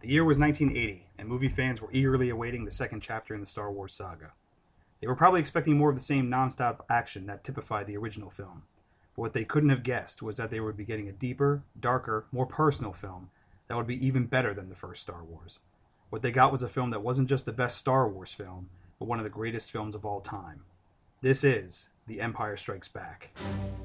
The year was 1980, and movie fans were eagerly awaiting the second chapter in the Star Wars saga. They were probably expecting more of the same non-stop action that typified the original film, but what they couldn't have guessed was that they would be getting a deeper, darker, more personal film that would be even better than the first Star Wars. What they got was a film that wasn't just the best Star Wars film, but one of the greatest films of all time. This is The Empire Strikes Back.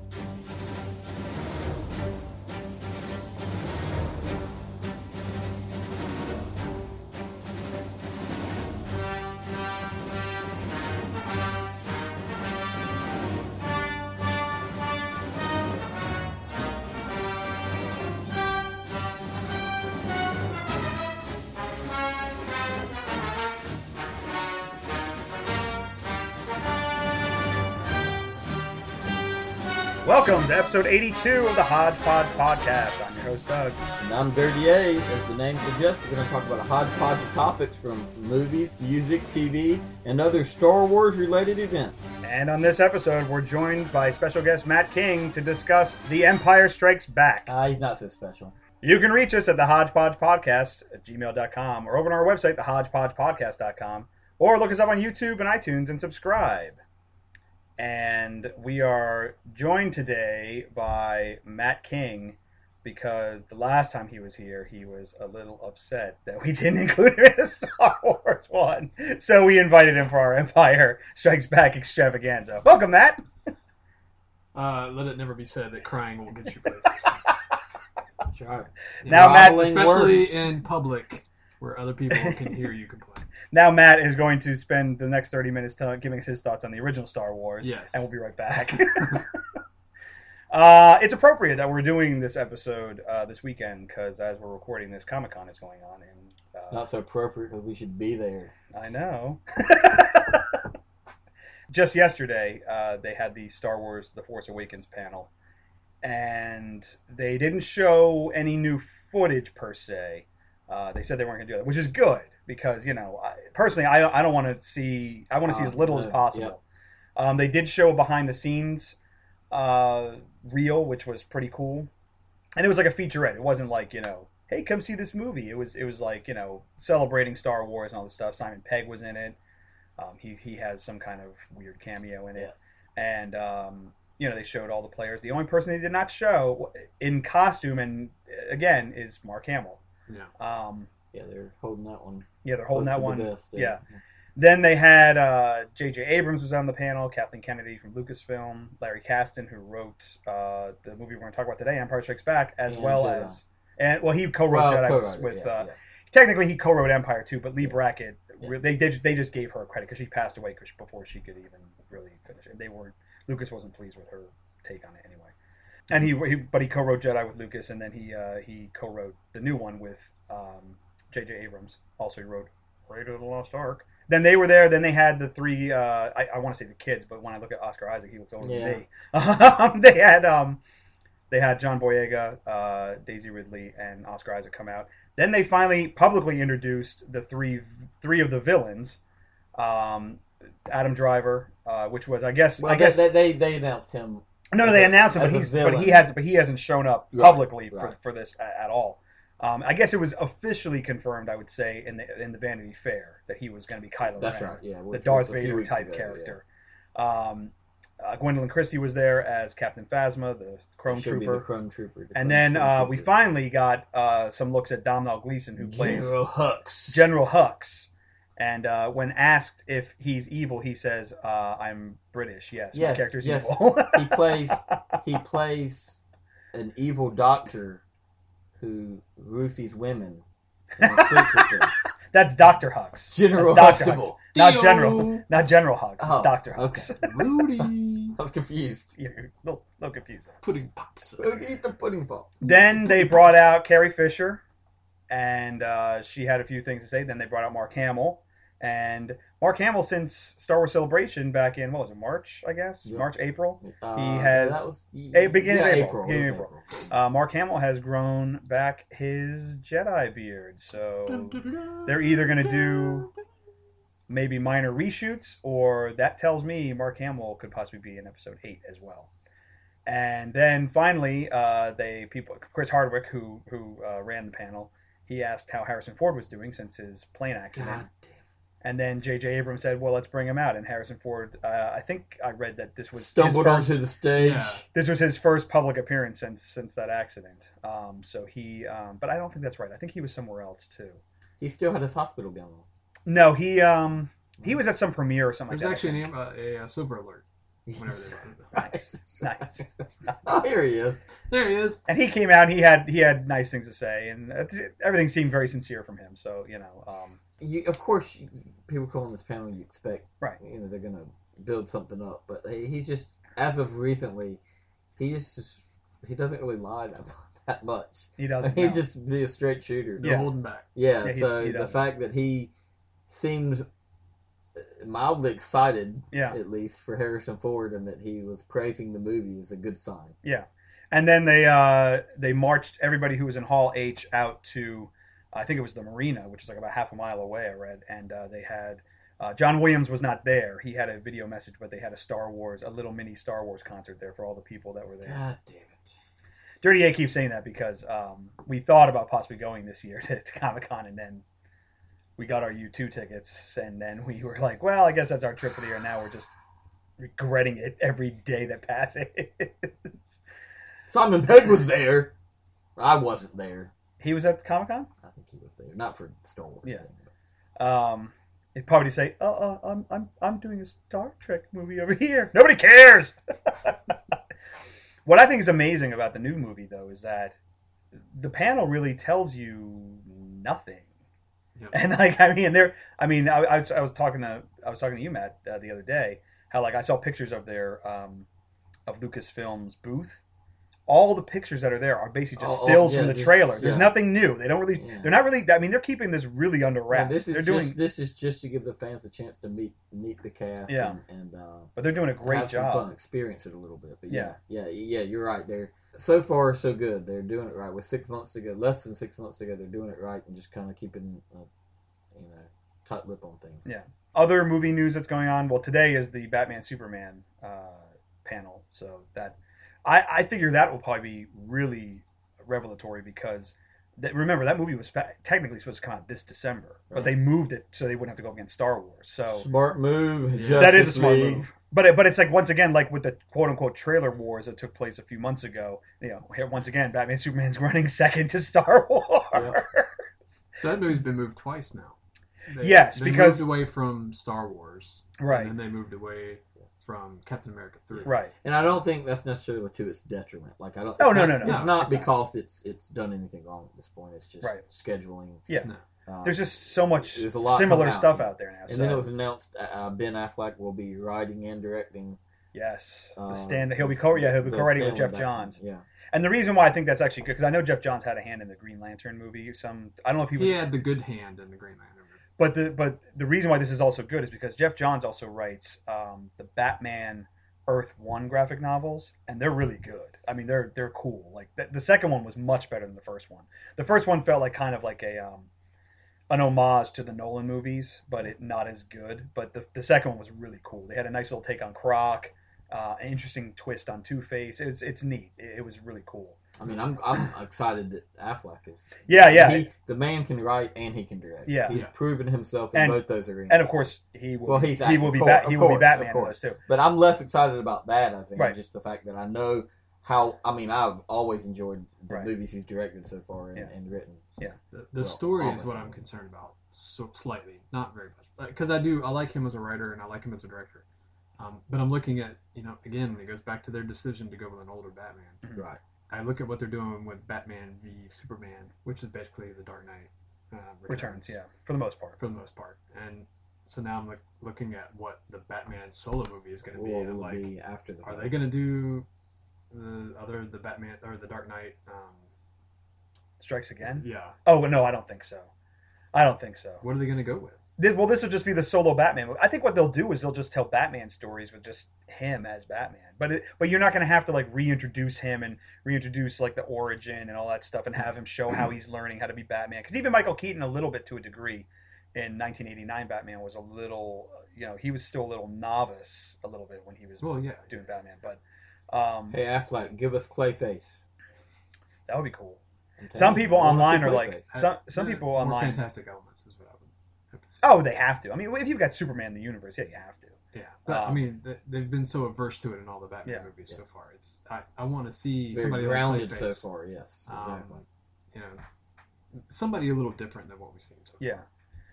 Welcome to episode 82 of the Hodgepodge Podcast. I'm your host, Doug. And I'm Dirty A. As the name suggests, we're going to talk about a hodgepodge of topics from movies, music, TV, and other Star Wars-related events. And on this episode, we're joined by special guest Matt King to discuss The Empire Strikes Back. He's not so special. You can reach us at thehodgepodgepodcast@gmail.com or over on our website, thehodgepodgepodcast.com, or look us up on YouTube and iTunes and subscribe. And we are joined today by Matt King because the last time he was here, he was a little upset that we didn't include him in the Star Wars one. So we invited him for our Empire Strikes Back extravaganza. Welcome, Matt. Let it never be said that crying will get you places. That's right. Now, Matt, especially in public where other people can hear you complain. Now Matt is going to spend the next 30 minutes giving us his thoughts on the original Star Wars. Yes. And we'll be right back. It's appropriate that we're doing this episode this weekend because as we're recording this, Comic-Con is going on. And it's not so appropriate because we should be there. I know. Just yesterday, they had the Star Wars The Force Awakens panel. And they didn't show any new footage per se. They said they weren't going to do that, which is good. Because, you know, personally, I don't want to see... I want to see as little as possible. Yeah. They did show a behind-the-scenes reel, which was pretty cool. And it was like a featurette. It wasn't like, you know, hey, come see this movie. It was like, you know, celebrating Star Wars and all this stuff. Simon Pegg was in it. He has some kind of weird cameo in it. Yeah. And, you know, they showed all the players. The only person they did not show in costume, and again, is Mark Hamill. Yeah. Yeah, they're holding that one. Yeah, they're holding that one. Best, yeah. Then they had J.J. Abrams was on the panel, Kathleen Kennedy from Lucasfilm, Larry Kasdan, who wrote the movie we're going to talk about today, Empire Strikes Back, as and well Jedi. as... And well, he co-wrote Jedi with... Technically, he co-wrote Empire, too, but Lee Brackett, they just gave her credit because she passed away before she could even really finish it. Lucas wasn't pleased with her take on it anyway. And he co-wrote Jedi with Lucas, and then he co-wrote the new one with... J.J. Abrams. Also, he wrote Raiders of the Lost Ark. Then they were there. Then they had the three... I want to say the kids, but when I look at Oscar Isaac, he looks older than me. They had John Boyega, Daisy Ridley, and Oscar Isaac come out. Then they finally publicly introduced the three of the villains. Adam Driver, which was, I guess... They announced him. No, they announced him, but he hasn't shown up publicly for this at all. I guess it was officially confirmed, I would say, in the Vanity Fair that he was going to be Kylo Ren. That's right, yeah. The Darth Vader type character. Yeah. Gwendolyn Christie was there as Captain Phasma, the Chrome Trooper. And then we finally got some looks at Domhnall Gleeson, who plays General Hux. And when asked if he's evil, he says, "I'm British. Yes, my character's evil." He plays an evil doctor who roofies women and sleeps with them. That's Dr. Hux. General Hux. Not General Hux. It's Dr. Hux. Okay. Rudy. I was confused. Yeah, a little confused. Pudding pops. Eat the pudding pop. Then they brought out Carrie Fisher, and she had a few things to say. Then they brought out Mark Hamill. And Mark Hamill, since Star Wars Celebration back in, what was it, March, I guess? Yep. March, April? Beginning of April. Mark Hamill has grown back his Jedi beard. So they're either going to do maybe minor reshoots, or that tells me Mark Hamill could possibly be in Episode 8 as well. And then finally, Chris Hardwick, who ran the panel, he asked how Harrison Ford was doing since his plane accident. God damn. And then J.J. Abrams said, "Well, let's bring him out." And Harrison Ford, I think I read that this was stumbled onto the stage. Yeah. This was his first public appearance since that accident. So he, but I don't think that's right. I think he was somewhere else too. He still had his hospital gown on. No, he was at some premiere or something. There's like that. actually a silver alert. Whenever they Nice. Oh, here he is. There he is. And he came out. And he had nice things to say, and everything seemed very sincere from him. So Of course, people calling this panel, you expect, right? They're gonna build something up, but he just, as of recently, he doesn't really lie that much. He doesn't. He just be a straight shooter. No holding back. Yeah. He So the fact that he seemed mildly excited, at least for Harrison Ford, and that he was praising the movie is a good sign. Yeah, and then they marched everybody who was in Hall H out to, I think it was the Marina, which is like about half a mile away, I read, and they had John Williams was not there. He had a video message, but they had a little mini Star Wars concert there for all the people that were there. God damn it. Dirty A keeps saying that because we thought about possibly going this year to Comic-Con, and then we got our U2 tickets, and then we were like, well, I guess that's our trip for the year. Now we're just regretting it every day that passes. Simon Pegg was there. I wasn't there. He was at Comic-Con? I think he was there. Not for Star Wars. Yeah. It'd probably say, I'm doing a Star Trek movie over here. Nobody cares! What I think is amazing about the new movie, though, is that the panel really tells you nothing. Yep. And I was talking to you, Matt, the other day. How I saw pictures of their of Lucasfilm's booth. All the pictures that are there are basically just stills from the trailer. There's nothing new. They don't really. Yeah. They're not really. I mean, they're keeping this really under wraps. This is just to give the fans a chance to meet the cast. Yeah. But they're doing a great have job. Some fun, experience it a little bit. But yeah. You're right. They're so far so good. They're doing it right. With 6 months to go, less than 6 months ago, they're doing it right and just kind of keeping tight lip on things. Yeah. Other movie news that's going on. Well, today is the Batman Superman panel, so that. I figure that will probably be really revelatory because, remember, that movie was technically supposed to come out this December, but they moved it so they wouldn't have to go against Star Wars. So smart move. Yeah. That is a smart move. But it's like, once again, like with the quote-unquote trailer wars that took place a few months ago, once again, Batman Superman's running second to Star Wars. Yeah. So that movie's been moved twice now. They moved away from Star Wars. Right. And then they moved away from Captain America 3. Right. And I don't think that's necessarily to its detriment. Like, I don't. No. It's not because it's done anything wrong at this point. It's just scheduling. Yeah. There's just so much similar stuff out there now. And then it was announced Ben Affleck will be writing and directing. Yes. He'll be co-writing with Jeff Johns. Yeah. And the reason why I think that's actually good, because I know Jeff Johns had a hand in the Green Lantern movie. I don't know if he was. He had the good hand in the Green Lantern movie. But the reason why this is also good is because Jeff Johns also writes the Batman Earth 1 graphic novels, and they're really good. I mean, they're cool. Like the second one was much better than the first one. The first one felt like kind of like an homage to the Nolan movies, but not as good. But the second one was really cool. They had a nice little take on Croc, an interesting twist on Two-Face. It's neat. It was really cool. I mean, I'm excited that Affleck is. Yeah. The man can write and he can direct. Yeah, he's proven himself in both those arenas. And of course, he will be Batman in those too. But I'm less excited about that, I think, just the fact that I know how. I mean, I've always enjoyed the movies he's directed so far and written. So, the story is what I'm concerned about, slightly, not very much, because I like him as a writer and I like him as a director. But I'm looking at again, it goes back to their decision to go with an older Batman. Mm-hmm. Right. I look at what they're doing with Batman v Superman, which is basically the Dark Knight Returns. Yeah, for the most part. And so now I'm looking at what the Batman solo movie is going to be. What will it be after the Are they going to do the Batman or the Dark Knight Strikes Again? Yeah. Oh no, I don't think so. What are they going to go with? This will just be the solo Batman. I think what they'll do is they'll just tell Batman stories with just him as Batman. But you're not going to have to like reintroduce him and reintroduce like the origin and all that stuff and have him show how he's learning how to be Batman. Because even Michael Keaton, a little bit to a degree, in 1989 Batman was a little, he was still a little novice a little bit when he was doing Batman. But hey Affleck, give us Clayface. That would be cool. Some people online are like some people online. Fantastic elements is what I would. Oh, they have to. I mean, if you've got Superman in the universe, yeah, you have to. Yeah, but I mean, they've been so averse to it in all the Batman movies so far. It's I want to see somebody grounded so far. Yes, exactly. You know, somebody a little different than what we've seen so far. Yeah.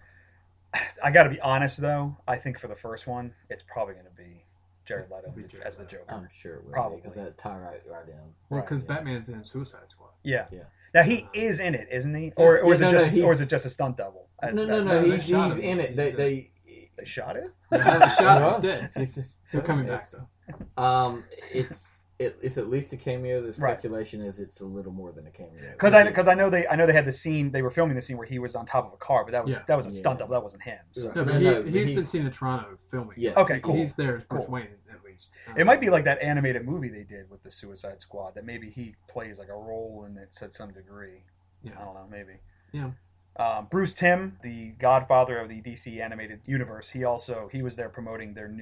I got to be honest though. I think for the first one, it's probably going to be Jared Leto as the Joker. I'm sure it will. Probably because that tie right down. Well, because Batman's in Suicide Squad. Yeah. Now he is in it, isn't he? Or is it just a stunt double? No. He's in it. They shot it. They haven't shot it. It's dead. They're coming back though. It's at least a cameo. The speculation is it's a little more than a cameo. Because I know they had the scene. They were filming the scene where he was on top of a car, but that was a stunt double. That wasn't him. So. No, but he's been seen in Toronto filming. Yeah. Okay. Cool. He's there as Bruce Wayne at least. It might be like that animated movie they did with the Suicide Squad. That maybe he plays like a role in it to some degree. Yeah. I don't know. Maybe. Yeah. Bruce Timm, the godfather of the DC animated universe, he was there promoting their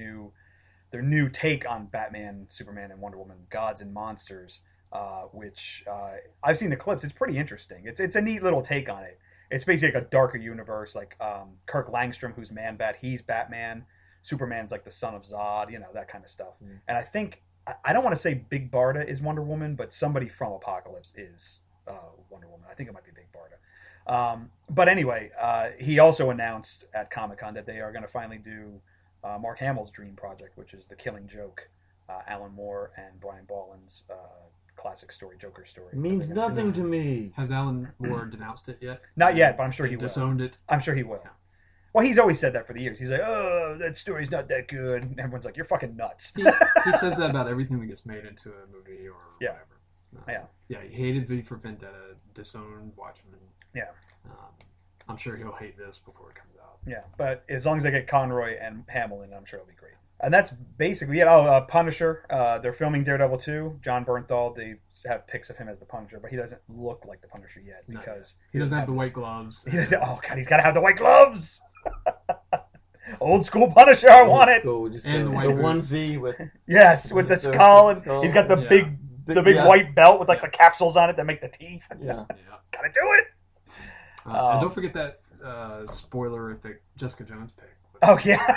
new take on Batman, Superman, and Wonder Woman, Gods and Monsters, which I've seen the clips. It's pretty interesting. It's a neat little take on it. It's basically like a darker universe, like Kirk Langstrom, who's Man-Bat, he's Batman. Superman's like the son of Zod, that kind of stuff. Mm. And I think, I don't want to say Big Barda is Wonder Woman, but somebody from Apocalypse is Wonder Woman. I think it might be Big Barda. But anyway, he also announced at Comic-Con that they are going to finally do Mark Hamill's dream project, which is The Killing Joke, Alan Moore and Brian Bolland's classic story, Joker story. It means nothing to me. Has Alan Moore denounced it yet? Not yet, but I'm sure he will. Disowned it? I'm sure he will. Yeah. Well, he's always said that for the years. He's like, oh, that story's not that good. And everyone's like, you're fucking nuts. He says that about everything that gets made into a movie or whatever. Yeah, he hated V for Vendetta, disowned Watchmen. Yeah. I'm sure he'll hate this before it comes out. Yeah, but as long as they get Conroy and Hamill in, I'm sure it'll be great. And that's basically it. Punisher. They're filming Daredevil 2. John Bernthal, they have pics of him as the Punisher, but he doesn't look like the Punisher yet because he doesn't have the white gloves. He doesn't. Oh God, he's got to have the white gloves. Old school Punisher, I want it. And the onesie with with the skull, and he's got the big white belt with the capsules on it that make the teeth. Yeah, gotta do it. And don't forget that spoilerific Jessica Jones pic. Oh yeah.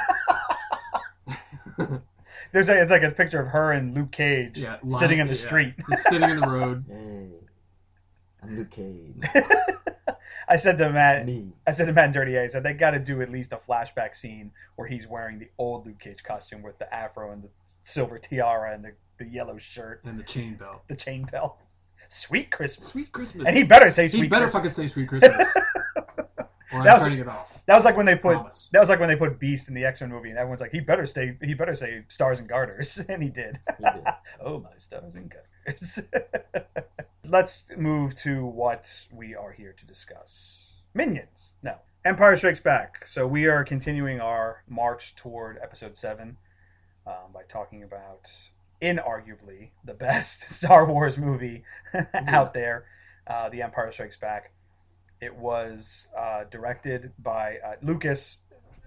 It's like a picture of her and Luke Cage sitting in the street, just sitting in the road. Hey, I'm Luke Cage. I said to Matt and Dirty A, I said they got to do at least a flashback scene where he's wearing the old Luke Cage costume with the afro and the silver tiara and the yellow shirt and the chain belt. Sweet Christmas. Sweet Christmas. And he better say Sweet Christmas. He better fucking say Sweet Christmas. Or I'm turning it off. That was like when they put Beast in the X-Men movie, and everyone's like, he better say Stars and Garters, and he did. Oh, my Stars and Garters. Let's move to what we are here to discuss. Minions. No. Empire Strikes Back. So we are continuing our march toward Episode 7 by talking about inarguably the best Star Wars movie out there, The Empire Strikes Back. It was directed by Lucas.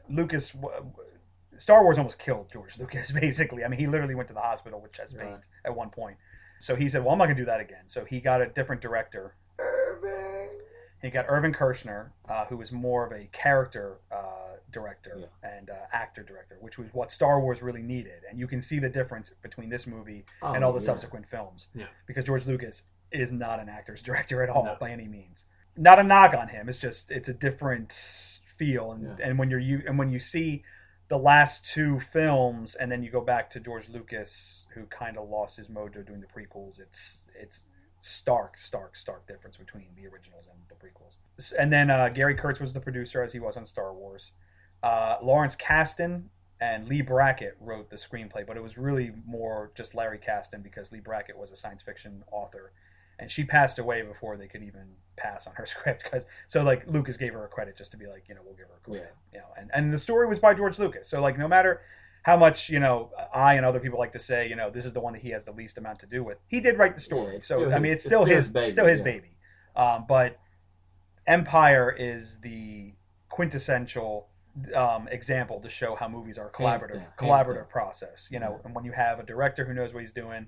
Star Wars almost killed George Lucas, basically. I mean, he literally went to the hospital with chest pains at one point. So he said, well, I'm not going to do that again. So he got a different director. He got Irvin Kershner, who was more of a character director and actor director, which was what Star Wars really needed. And you can see the difference between this movie and all the subsequent films. Yeah. Because George Lucas is not an actor's director at all by any means. Not a knock on him. It's a different feel, and when you see the last two films, and then you go back to George Lucas, who kind of lost his mojo doing the prequels. It's stark difference between the originals and the prequels. And then Gary Kurtz was the producer, as he was on Star Wars. Lawrence Kasdan and Lee Brackett wrote the screenplay, but it was really more just Larry Kasdan because Lee Brackett was a science fiction author. And she passed away before they could even pass on her script. Lucas gave her a credit just to be like, we'll give her a credit. And the story was by George Lucas. So, no matter how much, I and other people like to say, this is the one that he has the least amount to do with, he did write the story. It's still his baby. But Empire is the quintessential example to show how movies are a collaborative process. And when you have a director who knows what he's doing,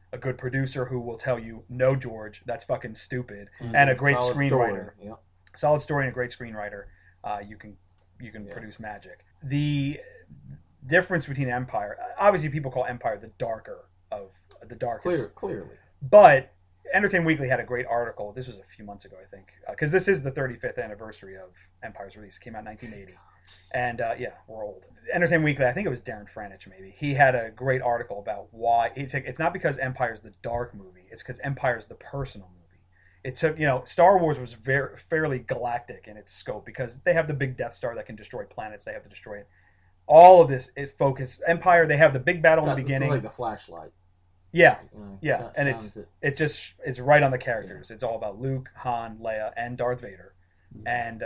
a good producer who will tell you, no, George, that's fucking stupid, and a great screenwriter. Yep. Solid story and a great screenwriter. You can produce magic. The difference between Empire, obviously people call Empire the darker of the darkest. Clearly. But Entertainment Weekly had a great article. This was a few months ago, I think, because this is the 35th anniversary of Empire's release. It came out in 1980. And we're old. Entertainment Weekly, I think it was Darren Franich maybe. He had a great article about why it's not because Empire's the dark movie. It's because Empire's the personal movie. It took, Star Wars was fairly galactic in its scope because they have the big Death Star that can destroy planets. They have to destroy it. All of this is focused. Empire, they have the big battle in the beginning. It's like the flashlight. Yeah, and it's right on the characters. Yeah. It's all about Luke, Han, Leia, and Darth Vader, and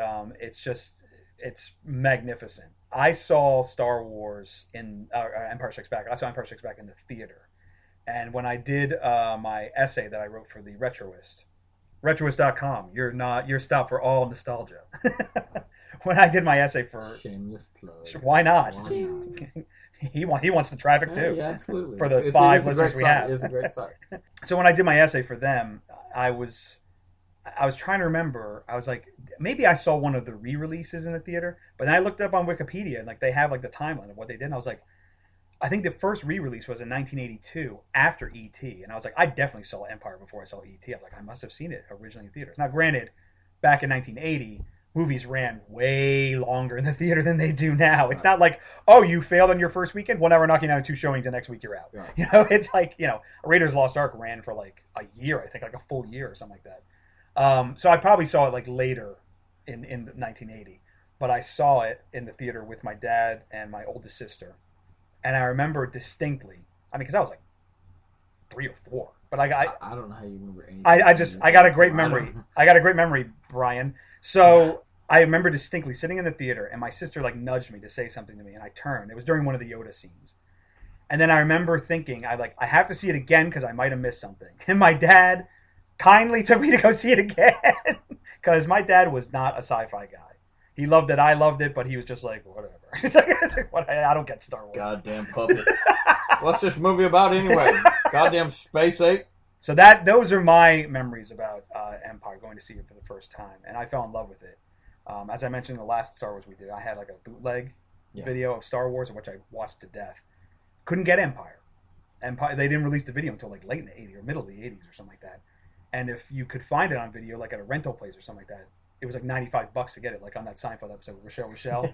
it's magnificent. I saw Star Wars in Empire Strikes Back. I saw Empire Strikes Back in the theater, and when I did my essay that I wrote for the Retroist, Retroist.com, you're stopped for all nostalgia. When I did my essay for shameless plug, why not? He wants the traffic too. Yeah, absolutely. For the 5 listeners we have. It's a great site. So when I did my essay for them, I was trying to remember. I was like, maybe I saw one of the re-releases in the theater, but then I looked up on Wikipedia and they have the timeline of what they did, and I was like, I think the first re-release was in 1982 after E.T., and I was like, I definitely saw Empire before I saw E.T. I'm like, I must have seen it originally in theaters. Now, granted, back in 1980, movies ran way longer in the theater than they do now. It's not like, oh, you failed on your first weekend? Well, now we're knocking out 2 showings, and next week you're out. Right. It's like, Raiders Lost Ark ran for a year, I think, a full year or something like that. So I probably saw it later in 1980. But I saw it in the theater with my dad and my oldest sister. And I remember distinctly, because I was 3 or 4. But I don't know how you remember anything. I got a great memory. I got a great memory, Brian. So I remember distinctly sitting in the theater, and my sister nudged me to say something to me, and I turned. It was during one of the Yoda scenes, and then I remember thinking, I have to see it again because I might have missed something. And my dad kindly took me to go see it again because my dad was not a sci-fi guy. He loved it, I loved it, but he was just like, whatever. I don't get Star Wars. Goddamn puppet. What's this movie about anyway? Goddamn space ape. So those are my memories about Empire, going to see it for the first time, and I fell in love with it. As I mentioned in the last Star Wars we did, I had a bootleg video of Star Wars, which I watched to death. Couldn't get Empire. They didn't release the video until late in the 80s or middle of the 80s or something like that. And if you could find it on video, at a rental place or something like that, it was $95 to get it, on that Seinfeld episode with Rochelle.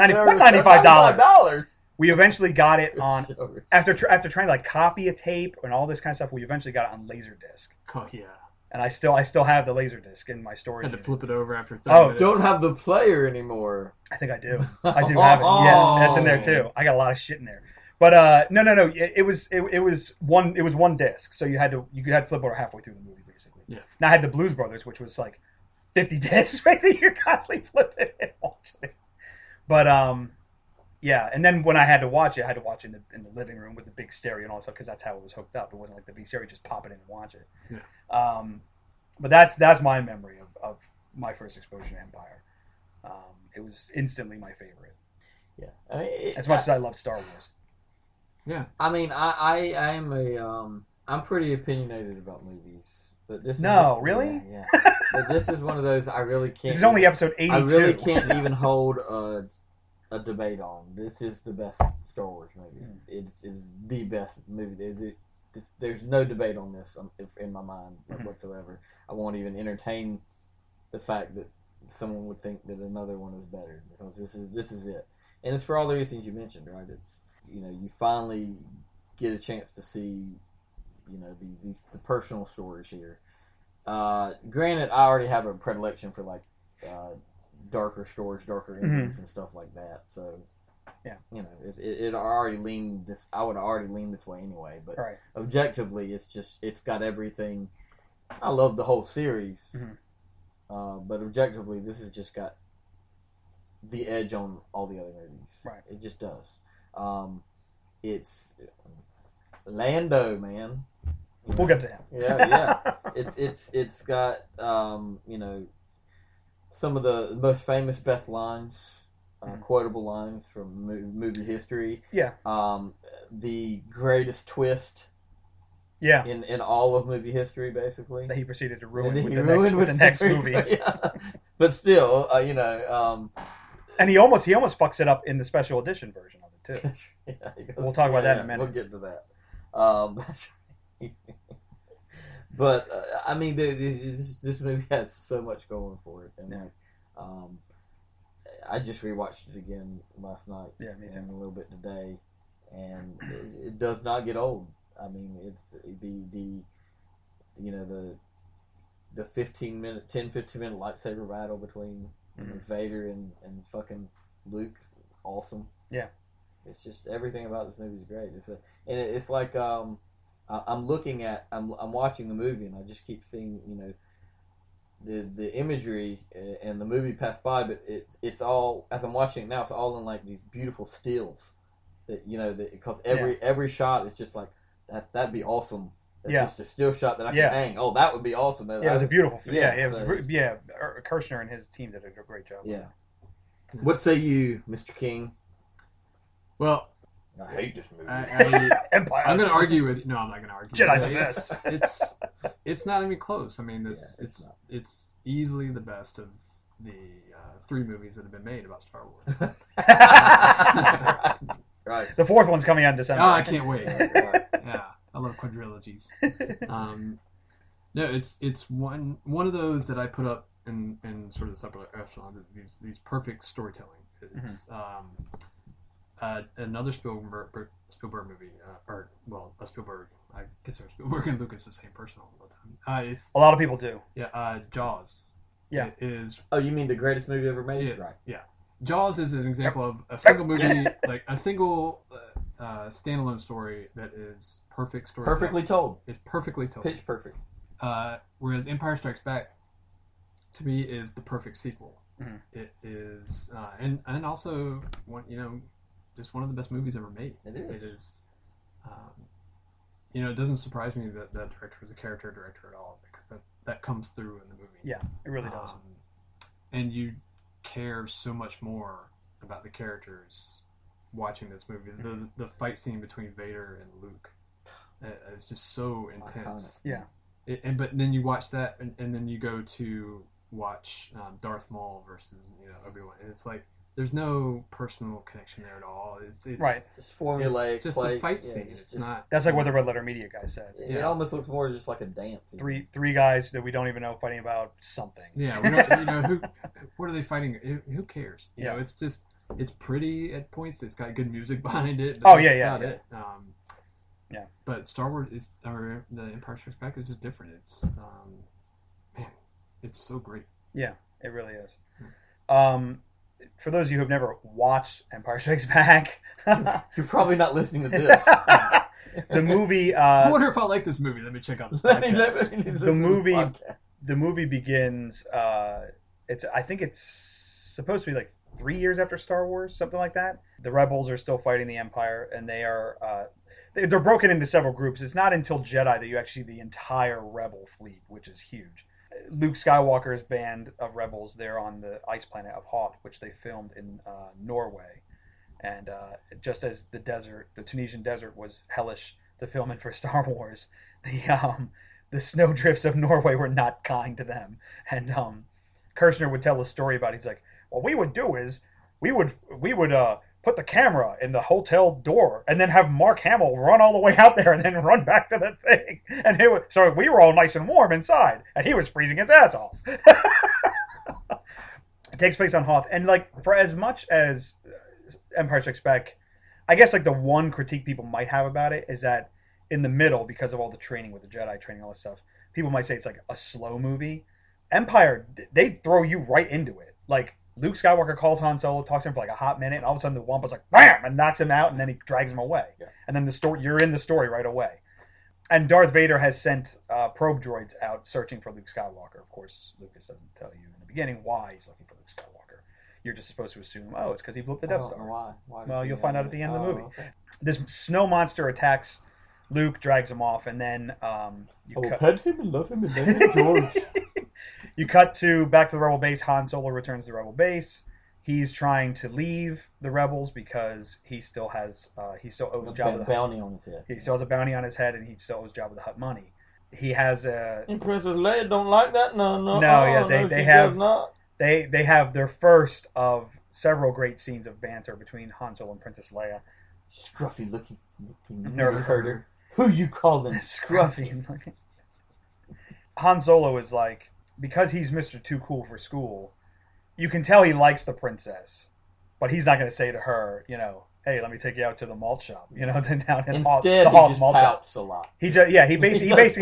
$95. We eventually got it on after trying to copy a tape and all this kind of stuff. We eventually got it on Laserdisc. Oh yeah. And I still have the Laserdisc in my storage. Had to flip it over after 30 minutes. Don't have the player anymore. I think I do. I do have it. Yeah, that's in there too. I got a lot of shit in there. But no. It was one disc, so you had to flip over halfway through the movie basically. Yeah. Now I had the Blues Brothers, which was 50 discs, right? That you're constantly flipping and watching it. But yeah, and then when I had to watch it, I had to watch it in the living room with the big stereo and all that stuff because that's how it was hooked up. It wasn't the big stereo, just pop it in and watch it. Yeah. But that's my memory of my first exposure to Empire. It was instantly my favorite. Yeah, as much as I love Star Wars. Yeah, I'm pretty opinionated about movies. But this really? Yeah. But this is one of those I really can't. This is only episode 82. I really can't even hold a debate on. This is the best Star Wars movie. It is the best movie. There's no debate on this in my mind whatsoever. I won't even entertain the fact that someone would think that another one is better because this is it. And it's for all the reasons you mentioned, right? It's you finally get a chance to see the personal stories here. Granted, I already have a predilection for darker stories, darker endings, and stuff like that. So, yeah, it already leaned this. I would already lean this way anyway. But right. Objectively, it's got everything. I love the whole series, but objectively, this has just got the edge on all the other movies. Right, it just does. It's Lando, man. We'll get to him. Yeah. It's got some of the most famous, best lines, quotable lines from movie history. Yeah. The greatest twist Yeah. In all of movie history, basically. That he proceeded to ruin with the next movies. Yeah. But still, and he almost fucks it up in the special edition version of it too. Yeah, we'll talk about that in a minute. We'll get to that. That's right. But I mean, this movie has so much going for it, and I just rewatched it again last night. Yeah, me too. And a little bit today, and it does not get old. I mean, it's the 15 minute lightsaber battle between Vader and fucking Luke, awesome. Yeah, it's just everything about this movie is great. It's like I'm watching the movie and I just keep seeing the imagery and the movie pass by, but it's all, as I'm watching it now, it's all in like these beautiful stills that because every shot is just like that'd be awesome. It's just a still shot that I can hang. Oh, that would be awesome. It was a beautiful film. Kirshner and his team did a great job. Yeah. What say you, Mr. King? Well, I hate this movie. Empire. I'm going to argue with. No, I'm not going to argue. Jedi's the best. It's not even close. I mean, it's easily the best of the 3 movies that have been made about Star Wars. Right. The 4th one's coming out in December. Oh, I can't wait. Yeah, I love quadrilogies. No, it's one of those that I put up in sort of the upper echelon. These perfect storytelling. It's another Spielberg movie, a Spielberg. I guess Spielberg and Lucas the same person all the time. A lot of people do. Yeah, Jaws. Yeah, it is. Oh, you mean the greatest movie ever made? Yeah, right. Yeah, Jaws is an example of a single movie, like a single standalone story that is perfect story. Perfectly told. It's perfectly told. Pitch perfect. Whereas Empire Strikes Back, to me, is the perfect sequel. Mm-hmm. It is, and also just one of the best movies ever made. It is. It is. It doesn't surprise me that that director was a character director at all, because that comes through in the movie. Yeah, it really does. And you care so much more about the characters watching this movie. The fight scene between Vader and Luke is just so intense. Yeah. But then you watch that, and then you go to watch Darth Maul versus Obi-Wan, and it's like there's no personal connection there at all. It's right. Just formulaic. It's just a fight scene. It's not. That's like what the Red Letter Media guy said. It almost looks more just like a dance. Three guys that we don't even know fighting about something. Yeah, we don't. What are they fighting? Who cares? You know, it's just it's pretty at points. It's got good music behind it. But that's about it. Yeah. But Star Wars or the Empire Strikes Back is just different. It's man, it's so great. Yeah, it really is. For those of you who have never watched Empire Strikes Back, you're probably not listening to this. The movie. I wonder if I like this movie. Let me check out this podcast. The movie begins. I think it's supposed to be like 3 years after Star Wars, something like that. The rebels are still fighting the Empire, and they are. They're broken into several groups. It's not until Jedi that you actually see the entire rebel fleet, which is huge. Luke Skywalker's band of rebels, they're on the ice planet of Hoth, which they filmed in Norway. And just as the Tunisian desert was hellish to film in for Star Wars, the snowdrifts of Norway were not kind to them. And Kirshner would tell a story about it. He's like, what we would do is we would put the camera in the hotel door and then have Mark Hamill run all the way out there and then run back to the thing. And so we were all nice and warm inside, and he was freezing his ass off. It takes place on Hoth, and like for as much as Empire Strikes Back, I guess like the one critique people might have about it is that in the middle, because of all the training with the Jedi training, all this stuff, people might say it's like a slow movie. Empire, they throw you right into it. Like Luke Skywalker calls Han Solo, talks to him for like a hot minute, and all of a sudden the Wampa's like bam and knocks him out, and then he drags him away. Yeah. And then you're in the story right away. And Darth Vader has sent probe droids out searching for Luke Skywalker. Of course, Lucas doesn't tell you in the beginning why he's looking for Luke Skywalker. You're just supposed to assume, it's because he blew up the Death Star. Why well, you'll find out at the end of the movie. Okay. This snow monster attacks Luke, drags him off, and then pet him and love him and name him George. You cut to back to the Rebel base. Han Solo returns to the Rebel base. He's trying to leave the rebels because he still owes Jabba the bounty on his head. He still has a bounty on his head, and he still owes Jabba the Hutt money. He has And Princess Leia don't like that. No. They have their first of several great scenes of banter between Han Solo and Princess Leia. Scruffy looking Nerve herder. Who you calling Scruffy looking? Han Solo is like, because he's Mr. Too Cool for school, you can tell he likes the princess, but he's not going to say to her, hey, let me take you out to the malt shop, down in Instead, the he just pouts a lot. He basically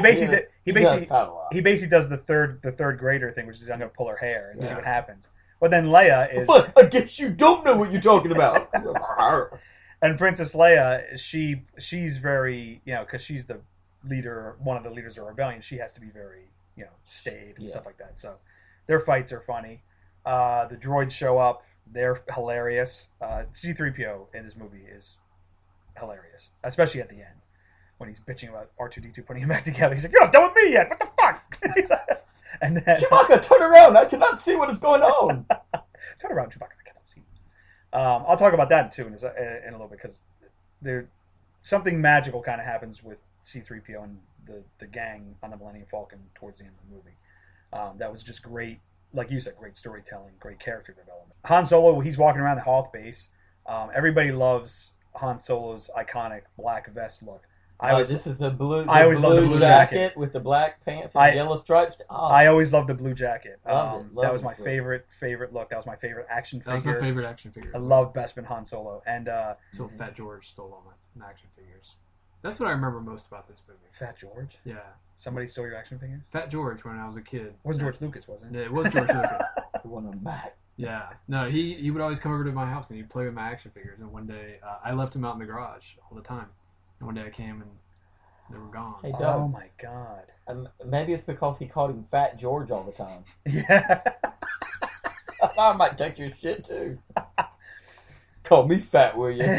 does the third grader thing, which is I'm going to pull her hair and see what happens. But then Leia is. But I guess you don't know what you're talking about. And Princess Leia, she's very, because she's the leader, one of the leaders of rebellion. She has to be very, staid and stuff like that. So their fights are funny. The droids show up. They're hilarious. C-3PO in this movie is hilarious, especially at the end when he's bitching about R2-D2 putting him back together. He's like, "You're not done with me yet. What the fuck?" And then Chewbacca, turn around! I cannot see what is going on. Turn around, Chewbacca. I cannot see. I'll talk about that too in a little bit because something magical kind of happens with C-3PO and the gang on the Millennium Falcon towards the end of the movie. That was just great. Like you said, great storytelling, great character development. Han Solo, he's walking around the Hoth base. Everybody loves Han Solo's iconic black vest look. This is the blue. I always love the blue jacket with the black pants and the yellow stripes. I always loved the blue jacket. Loved that was my favorite look. That was my favorite action figure. That was my favorite action figure. I loved Bespin Han Solo, and until Fat George stole all my action figures. That's what I remember most about this movie. Fat George? Yeah. Somebody stole your action figure? Fat George when I was a kid. It wasn't George Lucas, was it? Yeah, it was George Lucas. The one on back. Yeah. No, he would always come over to my house and he'd play with my action figures. And one day, I left him out in the garage all the time. And one day I came and they were gone. Hey, Doug, oh my God. Maybe it's because he called him Fat George all the time. Yeah. I might take your shit too. Call me fat, will you?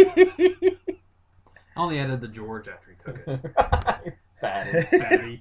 I only added the George after he took it. Fatty.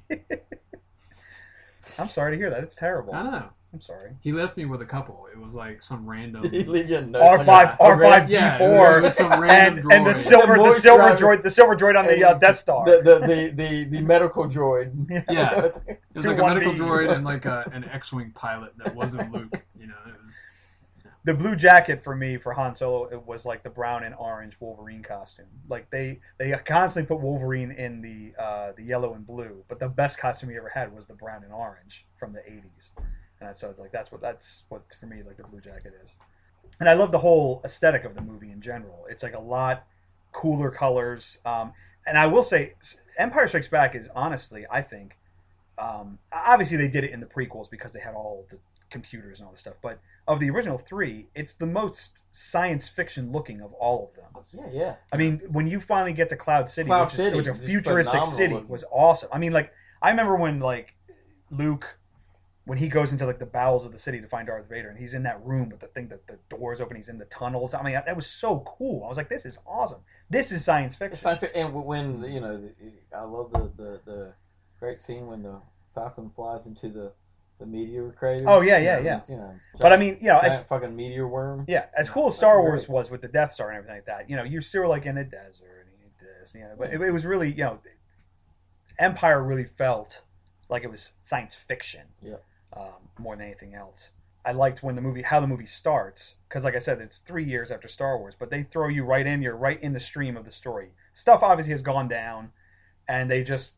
I'm sorry to hear that. It's terrible. I know. I'm sorry. He left me with a couple. It was like some random. Did he leave you a note? R5D4 yeah, some random and the silver droid on the Death Star. The medical droid. Yeah, it was like a medical droid and like an X-wing pilot that wasn't Luke. It was. The blue jacket for me, for Han Solo, it was like the brown and orange Wolverine costume. Like they constantly put Wolverine in the yellow and blue, but the best costume he ever had was the brown and orange from the 80s. And so it's like that's what for me like the blue jacket is. And I love the whole aesthetic of the movie in general. It's like a lot cooler colors. And I will say, Empire Strikes Back is honestly, I think, obviously they did it in the prequels because they had all the computers and all this stuff, but of the original three, it's the most science fiction looking of all of them. Yeah. I mean, when you finally get to Cloud City, which is a futuristic city, looking. Was awesome. I mean, like, I remember when, like, Luke, when he goes into, like, the bowels of the city to find Darth Vader, and he's in that room with the thing that the doors open, he's in the tunnels. I mean, that was so cool. I was like, this is awesome. This is science fiction. And when, I love the great scene when the Falcon flies into the meteor crater. Oh yeah. But I mean, it's fucking meteor worm. Yeah, as cool as Star Wars was with the Death Star and everything like that. You're still like in a desert and you need this. But it was really, Empire really felt like it was science fiction. Yeah. More than anything else. I liked how the movie starts because, like I said, it's 3 years after Star Wars, but they throw you right in. You're right in the stream of the story. Stuff obviously has gone down, and they just.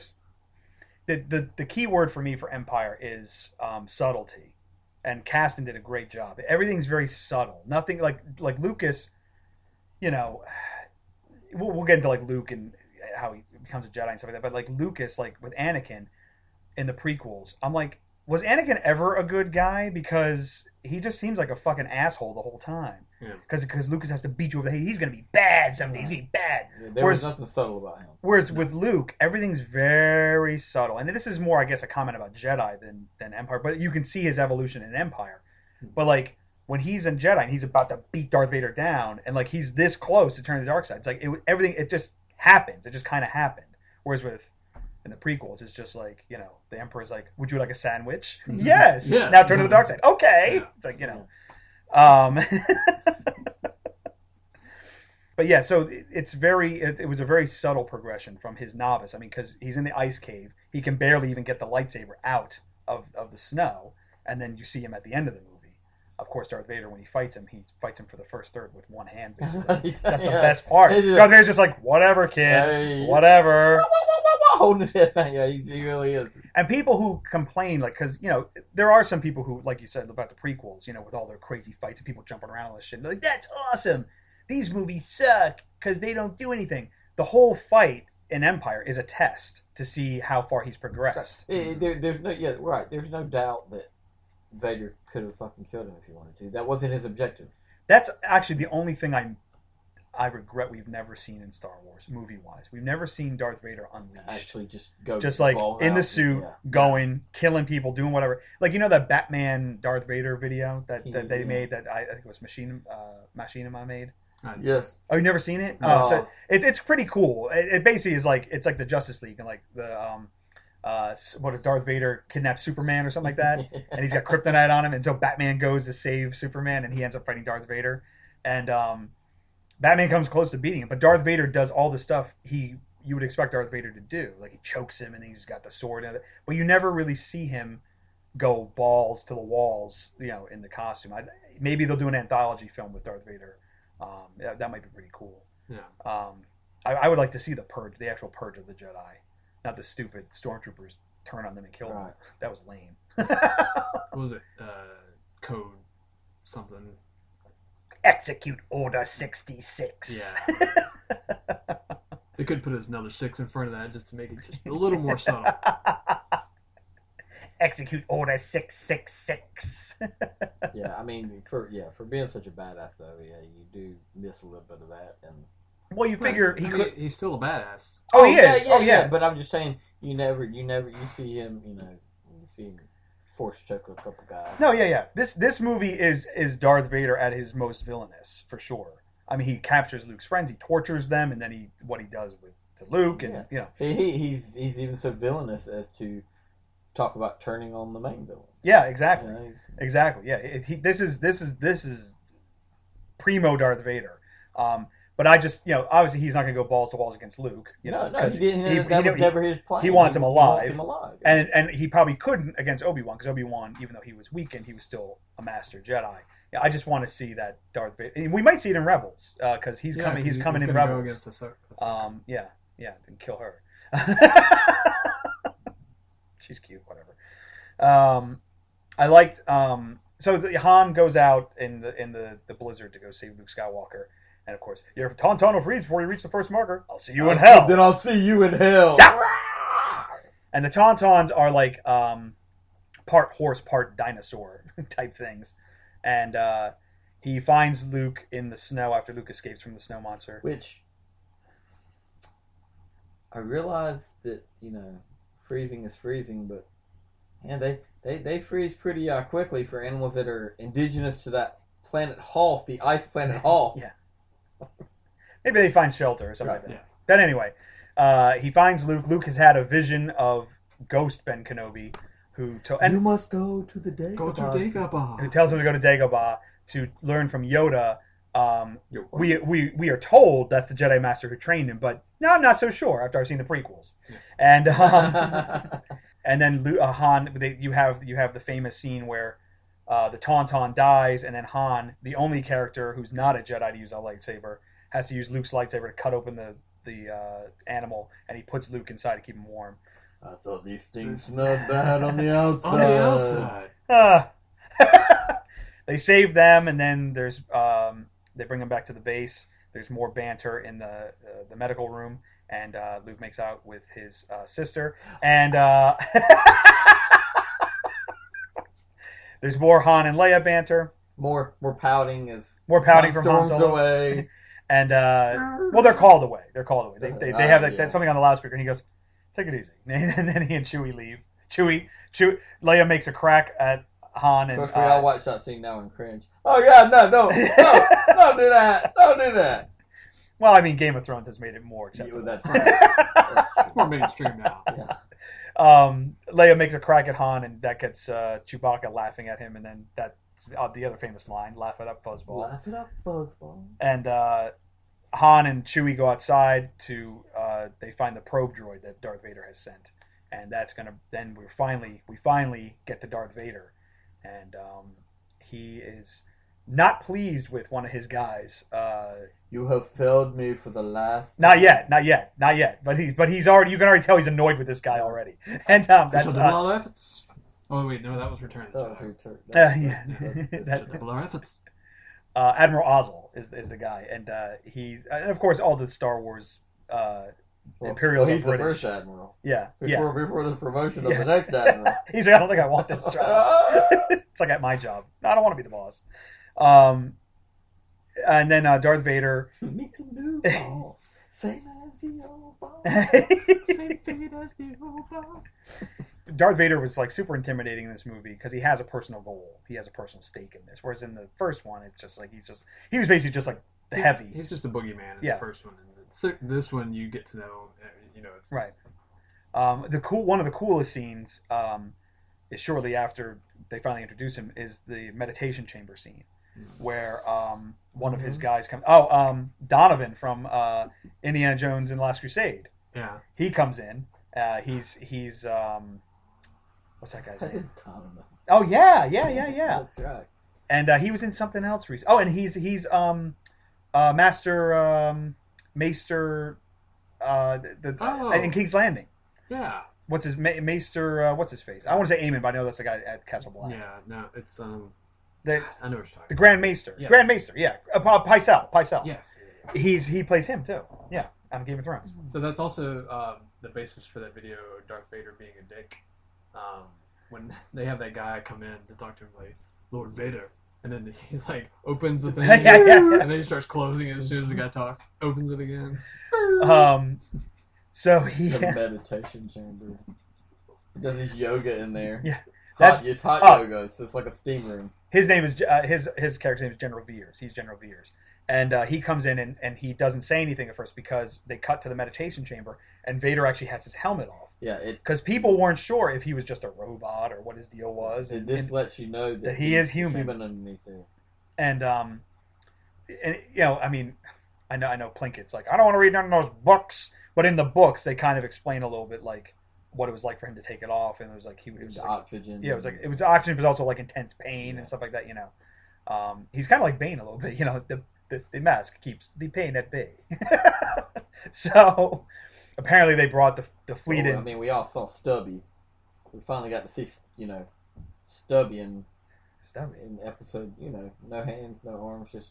The key word for me for Empire is subtlety, and Kasdan did a great job. Everything's very subtle. Nothing like Lucas. We'll get into like Luke and how he becomes a Jedi and stuff like that. But like Lucas, like with Anakin in the prequels, I'm like, was Anakin ever a good guy? Because he just seems like a fucking asshole the whole time. Because Lucas has to beat you over the head. He's going to be bad someday. He's going to be bad. Yeah, there was nothing subtle about him. Whereas with Luke, everything's very subtle. And this is more, I guess, a comment about Jedi than Empire. But you can see his evolution in Empire. But like when he's in Jedi and he's about to beat Darth Vader down, and like he's this close to turning the dark side, it's like everything. It just happens. It just kind of happened. Whereas in the prequels, it's just like, the Emperor's like, would you like a sandwich? Yes. Yeah. Now turn to the dark side. Okay. Yeah. It's like, But yeah, so it was a very subtle progression from his novice. I mean, because he's in the ice cave, he can barely even get the lightsaber out of the snow, and then you see him at the end of the movie. Of course, Darth Vader, when he fights him for the first third with one hand, basically. That's the best part. Darth Vader's just like, whatever, kid, whatever. Holding his head back. Yeah, he really is. And people who complain, like, because, there are some people who, like you said, about the prequels, with all their crazy fights and people jumping around all this shit. And they're like, that's awesome. These movies suck because they don't do anything. The whole fight in Empire is a test to see how far he's progressed. There's no doubt that Vader could have fucking killed him if he wanted to. That wasn't his objective. That's actually the only thing I regret we've never seen in Star Wars, movie-wise. We've never seen Darth Vader unleashed. Actually just go. Just like in the suit, going, killing people, doing whatever. Like, that Batman Darth Vader video that they made that I think it was Machinima made? Yes. Oh, you never seen it? No. Oh, so it's pretty cool. It basically is like, it's like the Justice League and like the what is Darth Vader kidnaps Superman or something like that, and he's got kryptonite on him, and so Batman goes to save Superman, and he ends up fighting Darth Vader, and Batman comes close to beating him, but Darth Vader does all the stuff you would expect Darth Vader to do, like he chokes him and he's got the sword in it, but you never really see him go balls to the walls, in the costume. Maybe they'll do an anthology film with Darth Vader. That might be pretty cool. Yeah. I would like to see the actual purge of the Jedi, not the stupid stormtroopers turn on them and kill them. That was lame. What was it? Code something. Execute Order 66. Yeah. They could put another 6 in front of that just to make it just a little more subtle. Execute Order 666. Yeah, I mean, for being such a badass though, yeah, you do miss a little bit of that. And well, you figure he's still a badass. Oh, he is. Yeah. But I'm just saying, you see him, you see him force choke a couple guys. No, yeah. This movie is Darth Vader at his most villainous for sure. I mean, he captures Luke's friends, he tortures them, and then what he does to Luke, and he's even so villainous as to talk about turning on the main villain. Yeah, exactly. Exactly. Yeah, this is primo Darth Vader. But I just, obviously he's not going to go balls to walls against Luke. No, that was never his plan. He wants him alive. And he probably couldn't against Obi-Wan, because Obi-Wan, even though he was weakened, he was still a master Jedi. Yeah, I just want to see that Darth Vader. And we might see it in Rebels, because he's coming in Rebels. Yeah, and kill her. She's cute, whatever. I liked. So Han goes out in the blizzard to go save Luke Skywalker, and of course, your Tauntaun will freeze before you reach the first marker. I'll see you in hell. Then I'll see you in hell. Yeah. And the Tauntauns are like part horse, part dinosaur type things, and he finds Luke in the snow after Luke escapes from the snow monster. Which I realize that freezing is freezing, but they freeze pretty quickly for animals that are indigenous to that planet Hoth, the ice planet Hoth. Yeah. Maybe they find shelter or something like that. Yeah. But anyway, he finds Luke. Luke has had a vision of Ghost Ben Kenobi, you must go to the Dagobah. Go to Dagobah. Who tells him to go to Dagobah to learn from Yoda. We are told that's the Jedi Master who trained him, but no, I'm not so sure after I've seen the prequels. Yeah. And and then Han, you have the famous scene where the Tauntaun dies, and then Han, the only character who's not a Jedi to use a lightsaber, has to use Luke's lightsaber to cut open the animal, and he puts Luke inside to keep him warm. I thought these things smelled bad on the outside. They save them, and then there's they bring them back to the base. There's more banter in the medical room, and Luke makes out with his sister, and there's more Han and Leia banter. More pouting from Han Solo. Away. And they're called away. They have that's something on the loudspeaker, and he goes, "Take it easy." And then he and Chewie leave. Leia makes a crack at Han, and of course we all watch that scene now and cringe. Oh God, no, don't do that! Don't do that! Well, I mean, Game of Thrones has made it more acceptable. It's more mainstream now. Yeah. Leia makes a crack at Han, and that gets Chewbacca laughing at him, and then that It's the other famous line, "Laugh it up, fuzzball." Laugh it up, fuzzball. And Han and Chewie go outside to they find the probe droid that Darth Vader has sent, and that's gonna. Then we finally get to Darth Vader, and he is not pleased with one of his guys. You have failed me for the last. Not yet. But he's already. You can already tell he's annoyed with this guy already, and that's double our efforts. Oh wait, no, that was Return of the Jedi. Return. Double our efforts. Admiral Ozzel is the guy, and he's and of course all the Star Wars Imperials. He's are the British. first admiral. Yeah, before the promotion of the next admiral. He's like, I don't think I want this job. It's like at my job. No, I don't want to be the boss. And then Darth Vader. Meet the new boss. Same as the old boss. Same fate as the old boss. Darth Vader was like super intimidating in this movie because he has a personal goal. He has a personal stake in this. Whereas in the first one, it's just like he was basically just like the heavy. He's just a boogeyman in the first one. And this one, you get to know. It's right. One of the coolest scenes is shortly after they finally introduce him is the meditation chamber scene, where one of his guys comes. Donovan from Indiana Jones and the Last Crusade. Yeah, he comes in. He's what's that guy's name? That is Donovan. Oh yeah. That's right. And he was in something else recently. Oh, and he's Maester in King's Landing. Yeah. What's his Maester? What's his face? I want to say Eamon, but I know that's the guy at Castle Black. Yeah, no, it's I know what you're talking. The Grand Maester. Yes. Grand Maester. Yeah. Pycelle. Yes. He plays him too. Yeah, on Game of Thrones. So that's also the basis for that video, Darth Vader being a dick. When they have that guy come in to talk to him, like, Lord Vader, and then he's like opens the thing, and then he starts closing it as soon as the guy talks. Opens it again. So the meditation chamber. He does his yoga in there. Yeah, it's hot yoga. It's like a steam room. His name is his character's name is General Veers. He's General Veers, and he comes in and he doesn't say anything at first because they cut to the meditation chamber and Vader actually has his helmet off. Yeah, because people weren't sure if he was just a robot or what his deal was. This lets you know that he is human underneath there. And I mean, I know Plinkett's like, I don't want to read none of those books, but in the books they kind of explain a little bit like what it was like for him to take it off, and it was like it was like, oxygen. Yeah, it was oxygen, but also like intense pain and stuff like that. He's kind of like Bane a little bit. The mask keeps the pain at bay. So apparently they brought the fleet in. I mean, we all saw Stubby. We finally got to see Stubby in episode. No hands, no arms, just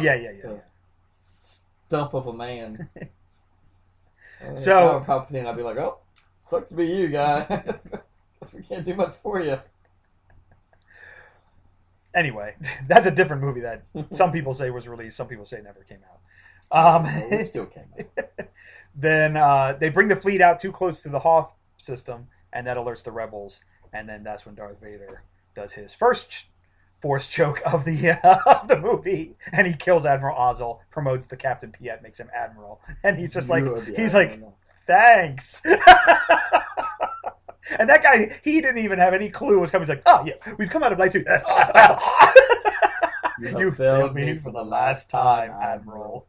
stump of a man. So Palpatine, I'd be like, oh, sucks to be you, guys. Guess we can't do much for you. Anyway, that's a different movie that some people say was released, some people say never came out. It still came out. Then they bring the fleet out too close to the Hoth system, and that alerts the rebels. And then that's when Darth Vader does his first force choke of the movie, and he kills Admiral Ozzel, promotes the Captain Piet, makes him Admiral, and he's just like, thanks. And that guy, he didn't even have any clue what was coming. He's like, oh yes, we've come out of Light Suit. You failed me for the last time, Admiral.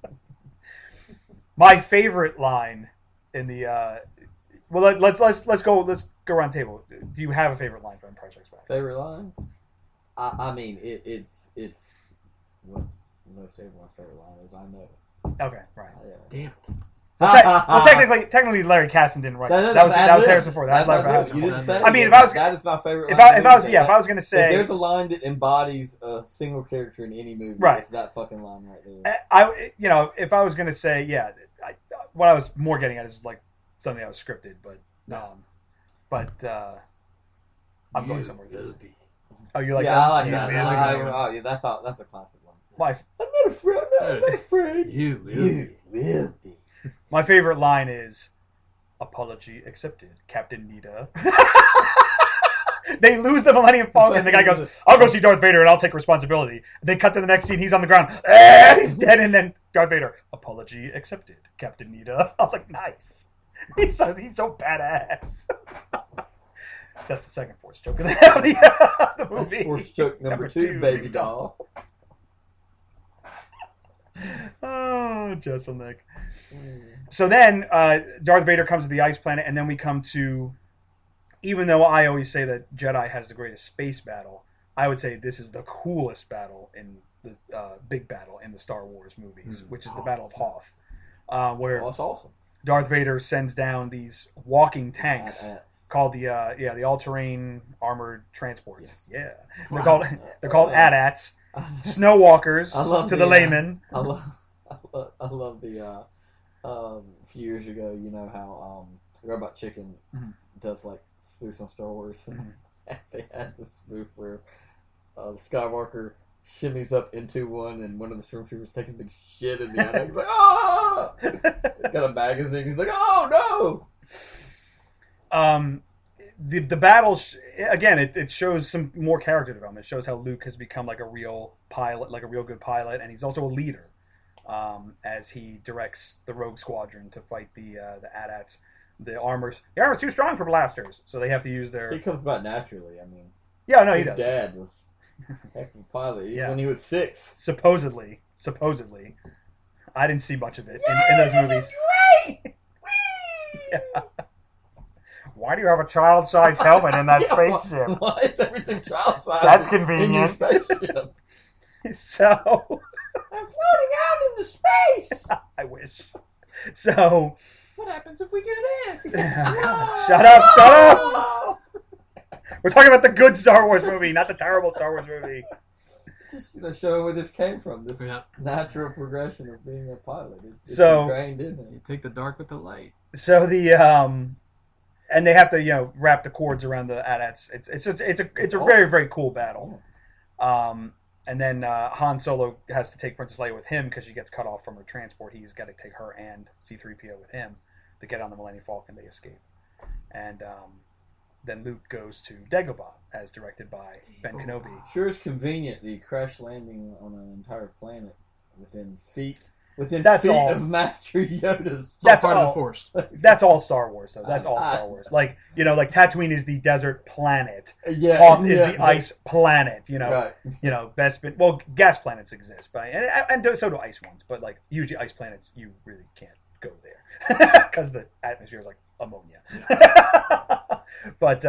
My favorite line in the let's go around the table. Do you have a favorite line from Empire Strikes Back? Favorite line? I mean, it's what most everyone's favorite line is. I know. Okay, right. Damn it. Well, technically, Larry Kasdan didn't write that. That was Harrison Ford. You didn't say. I mean, if I was, that is my favorite. If I was going to say, if there's a line that embodies a single character in any movie, right, it's that fucking line right there. If I was going to say, what I was more getting at is like something that was scripted, but I'm going somewhere with this. Oh, you like that? I like that. That's a classic one. I'm not afraid. You will be. My favorite line is, apology accepted, Captain Nita. They lose the Millennium Falcon, and the guy goes, I'll go see Darth Vader, and I'll take responsibility. They cut to the next scene, he's on the ground, he's dead, and then Darth Vader, apology accepted, Captain Nita. I was like, nice. He's so badass. That's the second Force choke of the movie. That's Force choke number two, baby doll. Oh, Jesselnick. So then Darth Vader comes to the ice planet, and then we come to, even though I always say that Jedi has the greatest space battle, I would say this is the coolest battle in the big battle in the Star Wars movies, which is the Battle of Hoth, where that's awesome. Darth Vader sends down these walking tanks called the all-terrain armored transports. Yes. Yeah, they're called AT-ATs, snow walkers to the layman. I love the a few years ago. You know how Robot Chicken does like spoofs on Star Wars. They had this spoof where Skywalker shimmies up into one, and one of the stormtroopers taking a big shit in the attic. He's like, "Ah!" He's got a magazine. He's like, "Oh no!" The battle again. It shows some more character development. It shows how Luke has become like a real pilot, like a real good pilot, and he's also a leader. As he directs the Rogue Squadron to fight the AT-ATs. The armor's too strong for blasters, so they have to use their. He comes about naturally. I mean, yeah, no, he does. His dad was heck of a pilot even when he was 6. Supposedly, I didn't see much of it in those movies. Right. Yeah. Why do you have a child-sized helmet in that spaceship? Why is everything child-sized? That's convenient. In your spaceship? So. I'm floating out into space. I wish. So. What happens if we do this? Shut up! We're talking about the good Star Wars movie, not the terrible Star Wars movie. Just show where this came from. This natural progression of being a pilot. It's so ingrained in it. You take the dark with the light. So the and they have to wrap the cords around the AT-ATs. It's a very, very cool battle. And then Han Solo has to take Princess Leia with him because she gets cut off from her transport. He's got to take her and C-3PO with him to get on the Millennium Falcon. They escape. And then Luke goes to Dagobah, as directed by Ben Kenobi. Sure is convenient, the crash landing on an entire planet within feet of Master Yoda's. That's part of the Force. That's all Star Wars, though. That's all Star Wars. Like Tatooine is the desert planet. Yeah, Hoth is the ice planet. Right. Bespin. Well, gas planets exist, but and so do ice ones. But like usually ice planets, you really can't go there because the atmosphere is like ammonia. But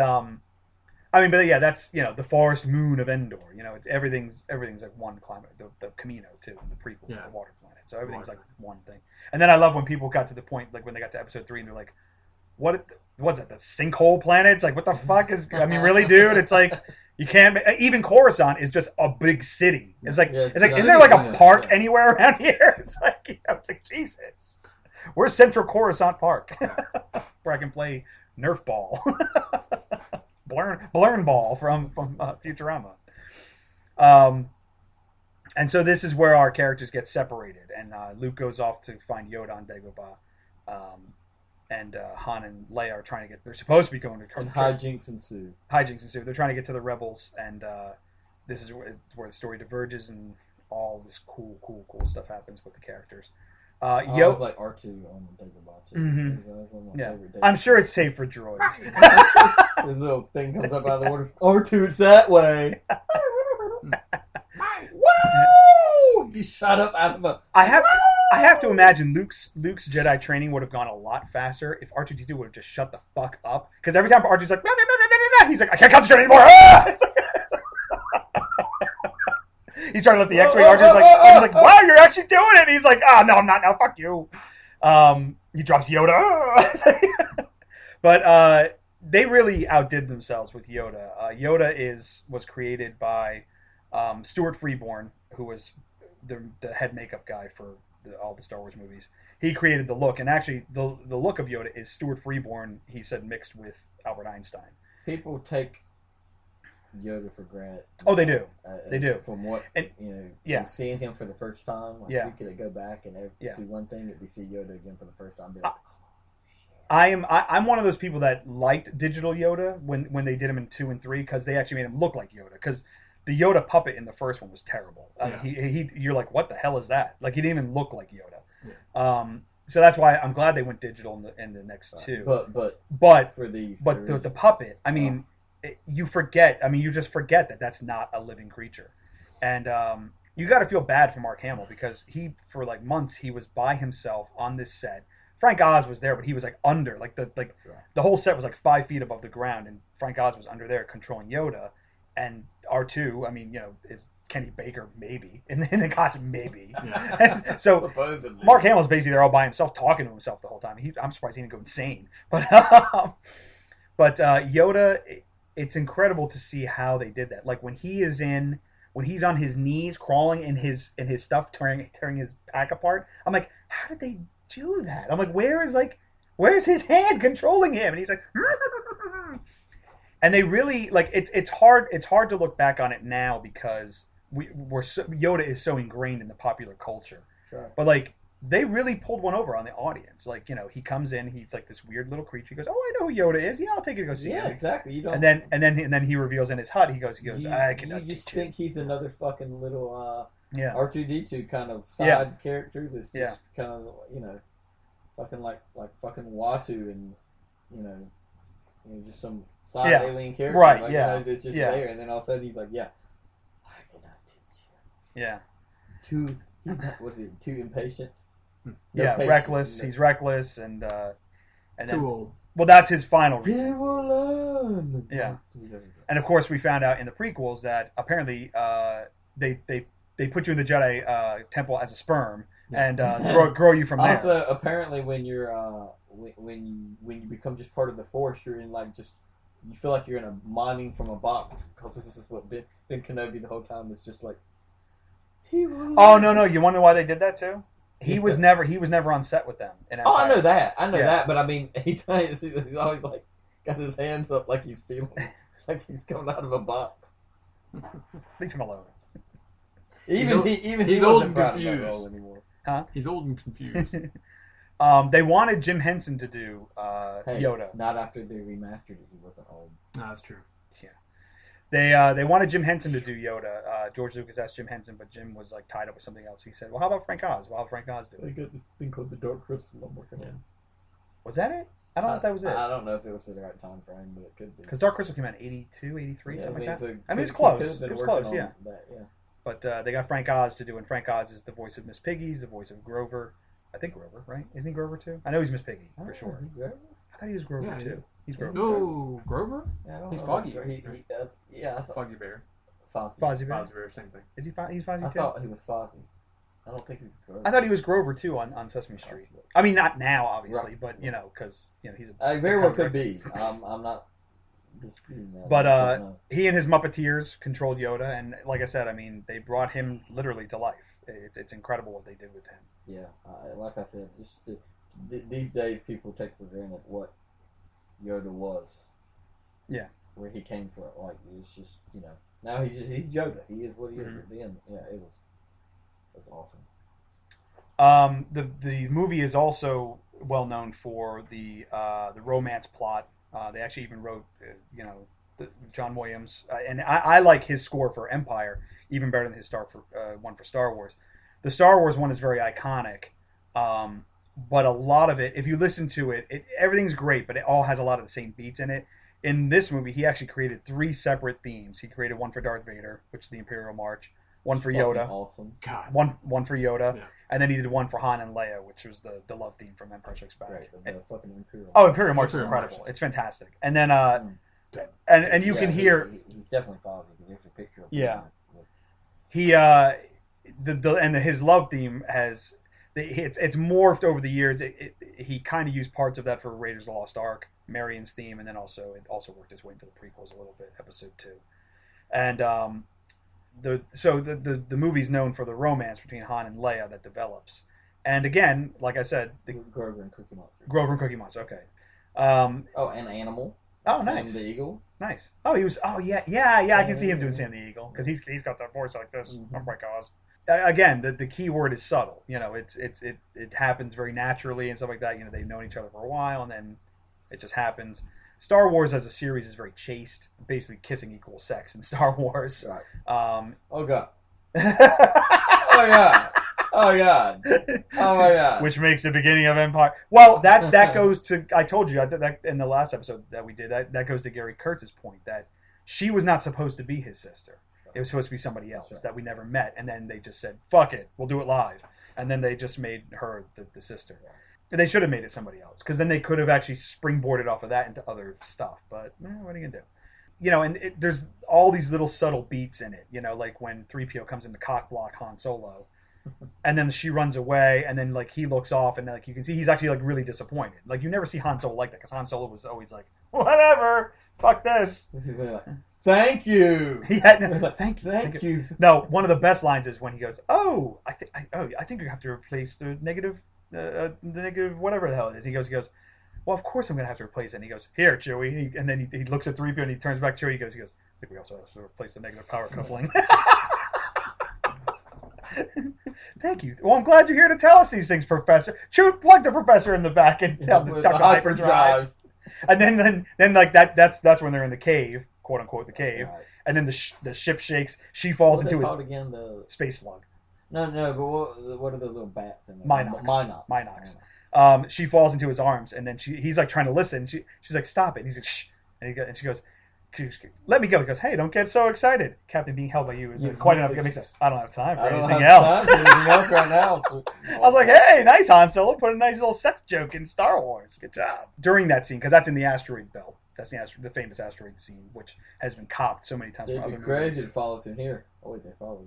that's the forest moon of Endor. It's everything's like one climate. The Camino too, the prequel, the water planet. So everything's like one thing. And then I love when people got to the point, like when they got to episode 3, and they're like, "What's it? The sinkhole planet?" It's like, what the fuck is? I mean, really, dude? It's like you can't. Even Coruscant is just a big city. It's like isn't there like a park anywhere around here? It's like it's like Jesus. Where's Central Coruscant Park where I can play Nerf ball, Blurn ball from Futurama. And so this is where our characters get separated, and Luke goes off to find Yoda on Dagobah, and Han and Leia are trying to get. They're supposed to be going to. And hijinks ensue. They're trying to get to the rebels, and this is where the story diverges, and all this cool stuff happens with the characters. I was like R2 on Dagobah too. Mm-hmm. Yeah, I'm sure it's safe for droids. This little thing comes up out of the water. R2, it's that way. Woo! He shot up out of the. I have to imagine Luke's Jedi training would have gone a lot faster if R2-D2 would have just shut the fuck up. Because every time R2's like, he's like, I can't concentrate anymore. He's trying to lift the X-wing. R2's like, wow, you're actually doing it. And he's like, oh no, I'm not now. Fuck you. He drops Yoda. But they really outdid themselves with Yoda. Yoda was created by Stuart Freeborn, who was the head makeup guy for all the Star Wars movies. He created the look, and actually the look of Yoda is Stuart Freeborn, he said, mixed with Albert Einstein. People take Yoda for granted. Oh, they do. They do. From what from seeing him for the first time, you could go back and do one thing, it'd be see Yoda again for the first time. Be like, I'm one of those people that liked digital Yoda when they did him in 2 and 3 because they actually made him look like Yoda. Because the Yoda puppet in the first one was terrible. You're like, what the hell is that? Like, he didn't even look like Yoda. Yeah. So that's why I'm glad they went digital in the next two. But for these, the puppet, I mean, you forget. I mean, you just forget that that's not a living creature, and you got to feel bad for Mark Hamill because he, for like months, he was by himself on this set. Frank Oz was there, but he was like under, the whole set was like 5 feet above the ground, and Frank Oz was under there controlling Yoda, and R2. I mean, is Kenny Baker maybe in the costume maybe. Yeah. So supposedly. Mark Hamill's basically there all by himself talking to himself the whole time. I'm surprised he didn't go insane, but Yoda, it's incredible to see how they did that. Like when he's on his knees crawling in his stuff, tearing his pack apart. I'm like, how did they do that? I'm like, where's his hand controlling him? And he's like, and they really like it's hard to look back on it now because Yoda is so ingrained in the popular culture. Sure. But like they really pulled one over on the audience. Like, he comes in, he's like this weird little creature. He goes, "Oh, I know who Yoda is. Yeah, I'll take you to go see him." Yeah, exactly. You don't. And then he reveals in his hut. He goes, "I cannot." You just think he's another fucking little R2-D2 kind of side character that's just kind of fucking like fucking Watu and just some side alien character, right? That's just there, and then all of a sudden he's like, "Yeah, I cannot teach you." Yeah. Too impatient. Patience. Reckless. He's reckless and then too old. Well, that's his final reason. He will learn. Yeah. And of course, we found out in the prequels that apparently they put you in the Jedi temple as a sperm and grow you from there. Also, apparently, when you're when you become just part of the Force, you're in you feel like you're in a mining from a box because this is what Ben Kenobi the whole time is just like. Oh no! You want to know why they did that too? He was never on set with them. I know that. But I mean, he's always like got his hands up like he's feeling like he's coming out of a box. Leave him alone. He's old and confused anymore. Huh? He's old and confused. They wanted Jim Henson to do Yoda. Not after they remastered it. He wasn't old. No, that's true. Yeah. They wanted Jim Henson to do Yoda. George Lucas asked Jim Henson, but Jim was like tied up with something else. He said, "Well, how about Frank Oz? Well, Frank Oz do it?" They got this thing called the Dark Crystal I'm working on. Was that it? I don't know if that was it. I don't know if it was the right time frame, but it could be. Because Dark Crystal came out in 82, 83, something like that. I mean, it's close. It was close, yeah. But they got Frank Oz to do, and Frank Oz is the voice of Miss Piggy, he's the voice of Grover. I think Grover, right? Isn't he Grover too? I know he's Miss Piggy for sure. Is he Grover? I thought he was Grover too. He's Grover. No, Grover? Yeah, he's Foggy. Foggy Bear. Fozzie Bear, same thing. Is he? He's Fozzie too. I thought he was Fozzie. I don't think he's Grover. I thought he was Grover too on Sesame Street. I mean, not now, obviously, but because he's a very well could be. I'm not disputing that. But he and his Muppeteers controlled Yoda, and like I said, I mean, they brought him literally to life. It's incredible what they did with him. Yeah, like I said, just these days people take for granted what Yoda was. Yeah, where he came from. Like it's just now he's Yoda. He is what he is. At the end, that's awesome. The movie is also well known for the romance plot. They actually even wrote John Williams, and I like his score for Empire even better than his one for Star Wars. The Star Wars one is very iconic, but a lot of it, if you listen to it, everything's great, but it all has a lot of the same beats in it. In this movie, he actually created 3 separate themes. He created one for Darth Vader, which is the Imperial March, one for Yoda, awesome. God. one for Yoda, and then he did one for Han and Leia, which was the love theme from Empire Strikes Back. Right, the fucking Imperial. Oh, Imperial March is incredible. It's fantastic. And then and you can hear he's definitely Fozzie because there's a picture of him. He his love theme has it's morphed over the years. He kind of used parts of that for Raiders of the Lost Ark, Marion's theme, and then it also worked its way into the prequels a little bit, Episode 2. And the movie's known for the romance between Han and Leia that develops. And again, like I said, Grover and Cookie Monster. Grover and Cookie Monster. Okay. And Animal. Oh, Sam nice. the Eagle. Nice. Oh, he was. Oh, yeah. I can see him doing Sam the Eagle because he's got that voice like this. I'm Frank Oz. Again, the key word is subtle. It happens very naturally and stuff like that. They've known each other for a while, and then it just happens. Star Wars as a series is very chaste. Basically, kissing equals sex in Star Wars. Right. Oh god. Oh Oh God! Oh my God! Which makes the beginning of Empire. Well, that goes to, I told you that in the last episode that we did, that goes to Gary Kurtz's point that she was not supposed to be his sister. It was supposed to be somebody else that we never met, and then they just said, "Fuck it, we'll do it live," and then they just made her the sister. They should have made it somebody else, because then they could have actually springboarded off of that into other stuff. But what are you gonna do? You know, and there's all these little subtle beats in it. You know, like when 3PO comes in to cock block Han Solo, and then she runs away, and then like he looks off, and like you can see he's actually like really disappointed. Like you never see Han Solo like that, because Han Solo was always like, "Whatever, fuck this." Thank you. Thank you. No, one of the best lines is when he goes, "Oh, I think you have to replace the negative whatever the hell it is." He goes, "Well, of course I'm going to have to replace it." And he goes, "Here, Chewie." And then he looks at 3PO and he turns back to Chewie. He goes, "I think we also have to replace the negative power coupling." Thank you. Well, I'm glad you're here to tell us these things, Professor. Chewie, plug the professor in the back and tell the hyperdrive. And then like that's when they're in the cave, quote unquote, the cave. Right. And then the ship shakes. She falls into his again, the space slug. No, but what are the little bats in there? Minox. She falls into his arms, and then he's like trying to listen. She's like, "Stop it!" And he's like, "Shh!" And she goes, "Let me go." He goes, "Hey, don't get so excited. Captain being held by you is quite enough." I don't have time for anything else. Right now. I was like, "Hey, nice Han Solo. Put a nice little sex joke in Star Wars. Good job." During that scene, because that's in the asteroid belt. That's the famous asteroid scene, which has been copped so many times. It'd be crazy to follow us in here. Oh wait, they follow.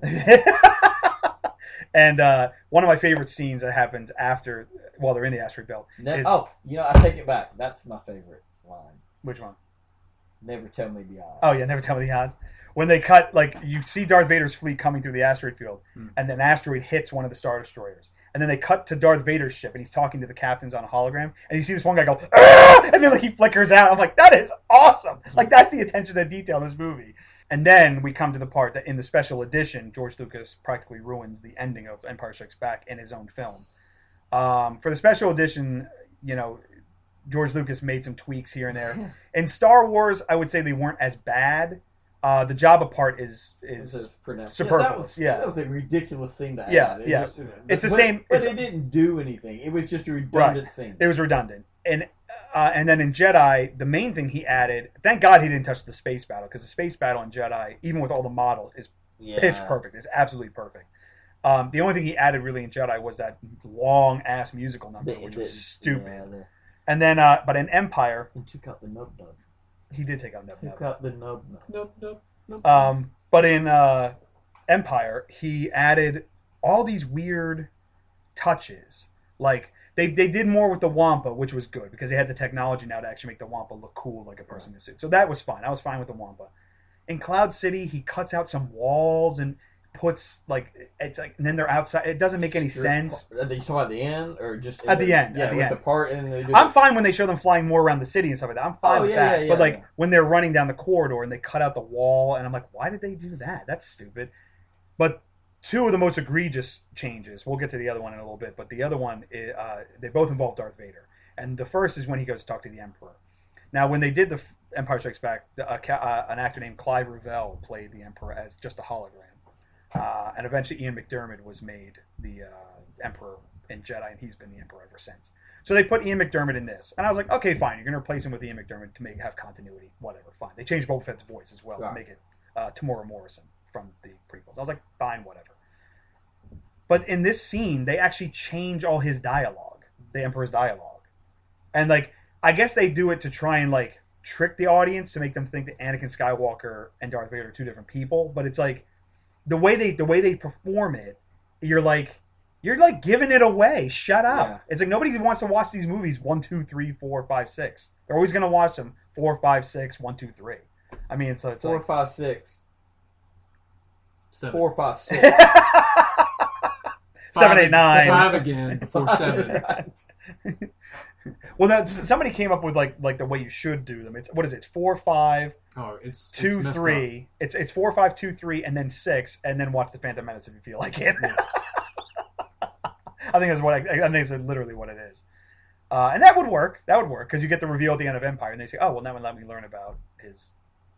And one of my favorite scenes that happens after, while they're in the asteroid belt. I take it back. That's my favorite line. Which one? Never tell me the odds. Oh yeah, never tell me the odds. When they cut, like you see Darth Vader's fleet coming through the asteroid field, and then an asteroid hits one of the Star Destroyers, and then they cut to Darth Vader's ship, and he's talking to the captains on a hologram, and you see this one guy go, "Ah!" And then like he flickers out. I'm like, that is awesome. Like that's the attention to detail in this movie. And then we come to the part that in the special edition, George Lucas practically ruins the ending of Empire Strikes Back in his own film. For the special edition, you know, George Lucas made some tweaks here and there. In Star Wars, I would say they weren't as bad. The Jabba part is superfluous. That was a ridiculous thing to add. Yeah. It's the same. But they didn't do anything. It was just a redundant scene. It was redundant. And then in Jedi, the main thing he added, thank God he didn't touch the space battle, because the space battle in Jedi, even with all the models, is pitch perfect. It's absolutely perfect. The only thing he added really in Jedi was that long-ass musical number, which was stupid. And then, but in Empire... He took out the nub-nub. He did take out nub-nub. Took out the nub-nub. Nub. But in Empire, he added all these weird touches. Like... They did more with the Wampa, which was good, because they had the technology now to actually make the Wampa look cool like a person in a suit. So that was fine. I was fine with the Wampa. In Cloud City, he cuts out some walls and puts, like, it's like, and then they're outside. It doesn't make any sense. Are you talking about the end, or just... At the end. Yeah, with the part... And I'm fine when they show them flying more around the city and stuff like that. I'm fine with that. But, like, when they're running down the corridor and they cut out the wall, and I'm like, why did they do that? That's stupid. But... two of the most egregious changes. We'll get to the other one in a little bit, but the other one, they both involve Darth Vader. And the first is when he goes to talk to the Emperor. Now, when they did the Empire Strikes Back, an actor named Clive Revell played the Emperor as just a hologram. And eventually Ian McDiarmid was made the Emperor in Jedi, and he's been the Emperor ever since. So they put Ian McDiarmid in this. And I was like, okay, fine. You're going to replace him with Ian McDiarmid to have continuity. Whatever, fine. They changed Boba Fett's voice as well to make it Tamora Morrison from the prequels. I was like, fine, whatever. But in this scene, they actually change all his dialogue, the Emperor's dialogue. And, like, I guess they do it to try and, like, trick the audience to make them think that Anakin Skywalker and Darth Vader are two different people. But it's like, the way they perform it, you're like giving it away. Shut up. Yeah. It's like nobody wants to watch these movies 1, 2, 3, 4, 5, 6. They're always going to watch them 4, 5, 6, 1, 2, 3. I mean, so it's 4, like 5, 6. 7. 4, 5, 6. 7, 8, 9. 5 again before 7. Well, now, somebody came up with like the way you should do them. It's what is it? 4, 5. Oh, it's 2, 3. It's 4, 5, 2, 3, and then 6, and then watch the Phantom Menace if you feel like it. I think that's literally what it is. And that would work. That would work because you get the reveal at the end of Empire, and they say, "Oh, well, now let me learn about his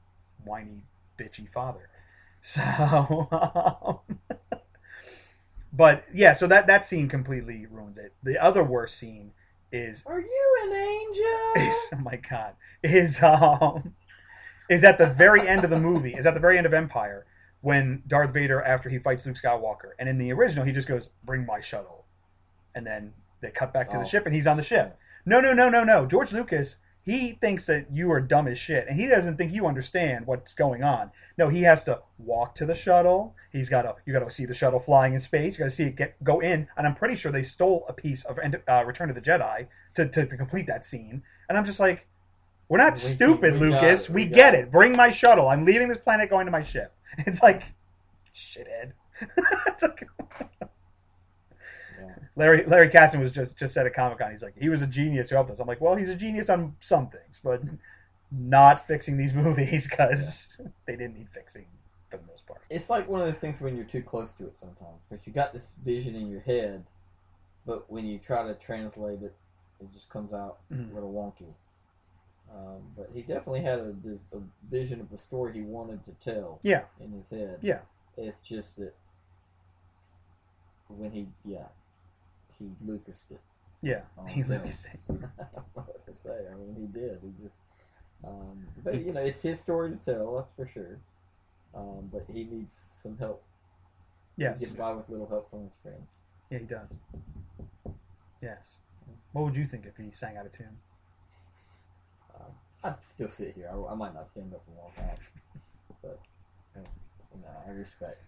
whiny, bitchy father." So, But yeah, so that scene completely ruins it. The other worst scene is Are you an angel? oh my god is at the very end of the movie. Is at the very end of Empire when Darth Vader, after he fights Luke Skywalker, and in the original he just goes, "Bring my shuttle," and then they cut back to the ship and he's on the ship. No. George Lucas, he thinks that you are dumb as shit, and he doesn't think you understand what's going on. No, he has to walk to the shuttle. You got to see the shuttle flying in space. You got to see it go in, and I'm pretty sure they stole a piece of Return of the Jedi to complete that scene. And I'm just like, we're not stupid, Lucas. We get it. Bring my shuttle. I'm leaving this planet, going to my ship. It's like, shithead. It's like. Larry Katzen was just said at Comic-Con, he's like, he was a genius who helped us. I'm like, well, he's a genius on some things, but not fixing these movies because they didn't need fixing for the most part. It's like one of those things when you're too close to it sometimes, because you got this vision in your head, but when you try to translate it, it just comes out a little wonky. But he definitely had a vision of the story he wanted to tell in his head. Yeah. It's just that when he Lucased it. Yeah, he Lucased it. I don't know what to say. I mean, he did. He just, but it's his story to tell. That's for sure. But he needs some help. Yes, he gets by with little help from his friends. Yeah, he does. Yes. What would you think if he sang out of tune? I'd still sit here. I might not stand up and walk out, but I respect.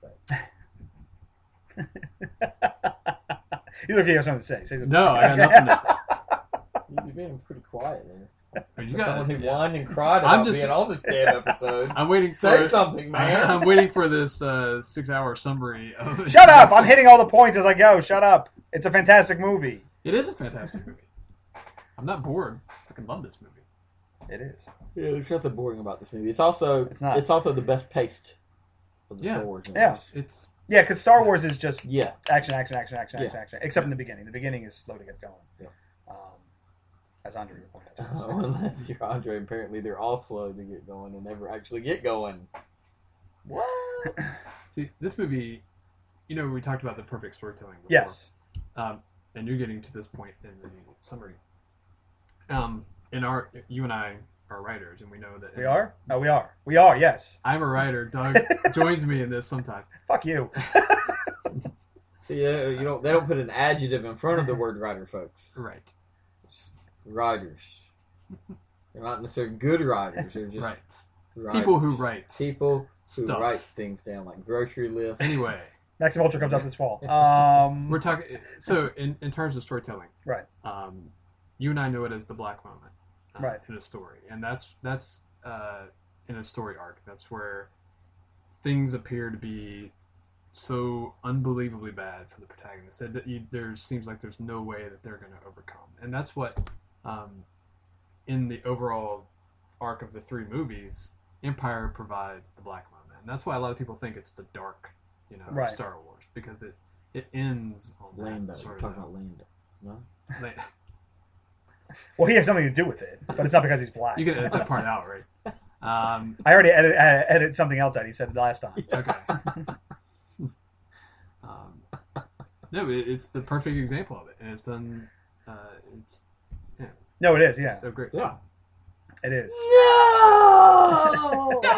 You look like you have something to say. No, I got nothing to say. You've been pretty quiet there. You someone who whined and cried about being on this damn episode. I'm waiting. Say something, man. I'm waiting for this 6-hour summary. Shut up! I'm hitting all the points as I go. Shut up! It's a fantastic movie. It is a fantastic movie. I'm not bored. I fucking love this movie. It is. Yeah, there's nothing boring about this movie. It's also the best paced of the Star Wars movies. Yeah, because Star Wars is just action, Yeah. except in the beginning. The beginning is slow to get going. Yeah. As Andre pointed out. Unless you're Andre, apparently they're all slow to get going and never actually get going. What? See, this movie, we talked about the perfect storytelling before. Yes. And you're getting to this point in the summary. You and I are writers, and we know that... We are? No, we are. We are, yes. I'm a writer. Doug joins me in this sometimes. Fuck you. See, they don't put an adjective in front of the word writer, folks. Right. Writers. They're not necessarily good writers. They're just writers. People who write. People who write things down, like grocery lists. Anyway. Maximum Ultra comes out this fall. We're talking... So, in terms of storytelling... Right. You and I know it as the black moment. Right. In a story. And that's in a story arc. That's where things appear to be so unbelievably bad for the protagonist that there seems like there's no way that they're going to overcome. And that's what, in the overall arc of the 3 movies, Empire provides the black moment. And that's why a lot of people think it's the dark, Star Wars, because it ends on Lando. that sort of... Talking about Lando. No? Well, he has something to do with it, but it's not because he's black. You can edit that part out, right? I already edited something else out. He said last time. Okay. No, it's the perfect example of it, and it's done. No, it is. Yeah. It's so great. Yeah. It is. No.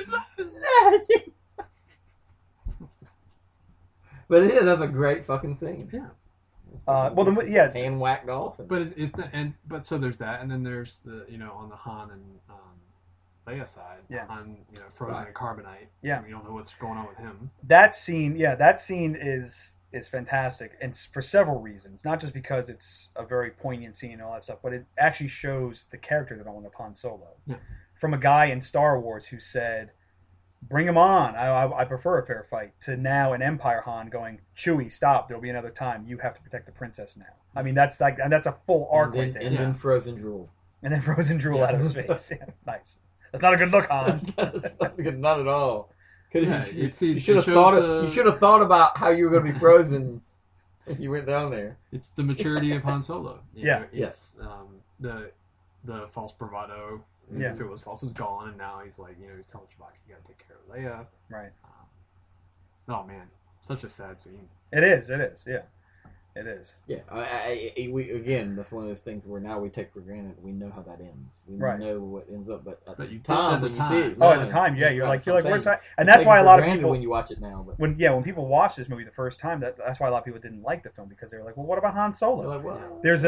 But that's a great fucking thing. Yeah. Hand whacked off. But it's not, but so there's that, and then there's the on the Han and Leia side, Han frozen in carbonite. Yeah, we don't know what's going on with him. That scene is fantastic, and for several reasons. Not just because it's a very poignant scene and all that stuff, but it actually shows the character development of Han Solo. Yeah. From a guy in Star Wars who said, "Bring him on. I prefer a fair fight," to now an Empire Han going, "Chewie, stop. There'll be another time. You have to protect the princess now." I mean, that's a full arc right there. And then frozen drool. And then frozen drool out of his face. Yeah, nice. That's not a good look, Han. That's not good, not at all. You should have thought about how you were going to be frozen if you went down there. It's the maturity of Han Solo. Yes. The false bravado. Yeah. If it was false, it was gone, and now he's like, he's telling Chewbacca, you got to take care of Leia. Right. Oh man, such a sad scene. It is. Yeah, it is. Yeah, we again. That's one of those things where now we take for granted. We know how that ends. We know what ends up, but at the time when you see it, at the time, yeah, you're like, where's that? And that's why a lot of people, when you watch it now, but when people watch this movie the first time, that's why a lot of people didn't like the film, because they were like, well, what about Han Solo? Like, well, there's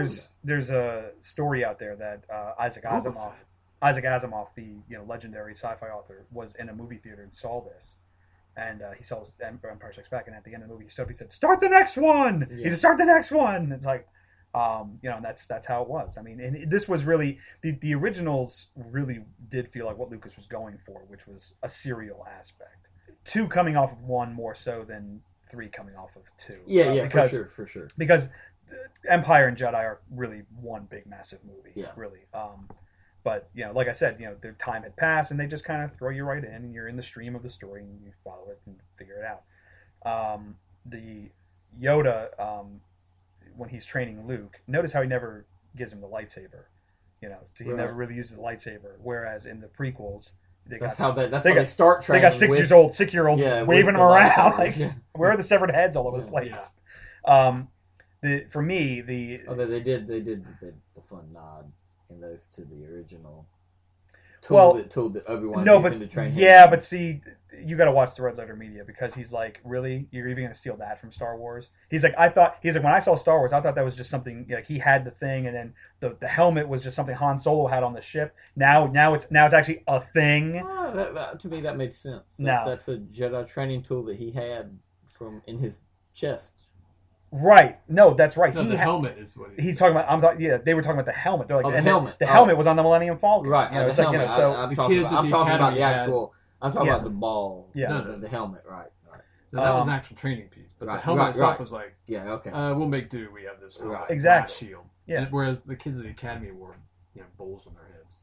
a story out there that Isaac Asimov, the legendary sci-fi author, was in a movie theater and saw this. And he saw Empire Strikes Back, and at the end of the movie, he stood up. He said, "Start the next one." Yeah. He said, "Start the next one." It's like, and that's how it was. I mean, and this was really the originals really did feel like what Lucas was going for, which was a serial aspect. 2 coming off of 1 more so than 3 coming off of 2. Yeah, because, for sure. Because Empire and Jedi are really one big massive movie. Yeah, really. But, like I said, the time had passed, and they just kind of throw you right in, and you're in the stream of the story, and you follow it and figure it out. The Yoda, when he's training Luke, notice how he never gives him the lightsaber. He never really uses the lightsaber. Whereas in the prequels, that's how they start training. They got 6-year-olds waving them around. Like, where are the severed heads all over the place? Yeah. For me, they did the fun nod in those to the original tool that Obi-Wan used him to train him. Yeah, but see, you got to watch the Red Letter Media, because he's like, really, you're even going to steal that from Star Wars? He's like, when I saw Star Wars, I thought that was just something, like, he had the thing, and then the helmet was just something Han Solo had on the ship. Now it's actually a thing. To me, that makes sense. That's a Jedi training tool that he had in his chest. Right. No, that's right. No, the helmet is what he's talking about. They were talking about the helmet. They're like, the helmet. The helmet was on the Millennium Falcon. Right. It's like, I'm talking about the actual. I'm talking about the ball. Yeah. The helmet. Right. No, that was an actual training piece, but the helmet itself was like, okay. We'll make do. We have this exactly shield. Yeah. And whereas the kids at the Academy wore bowls on their heads.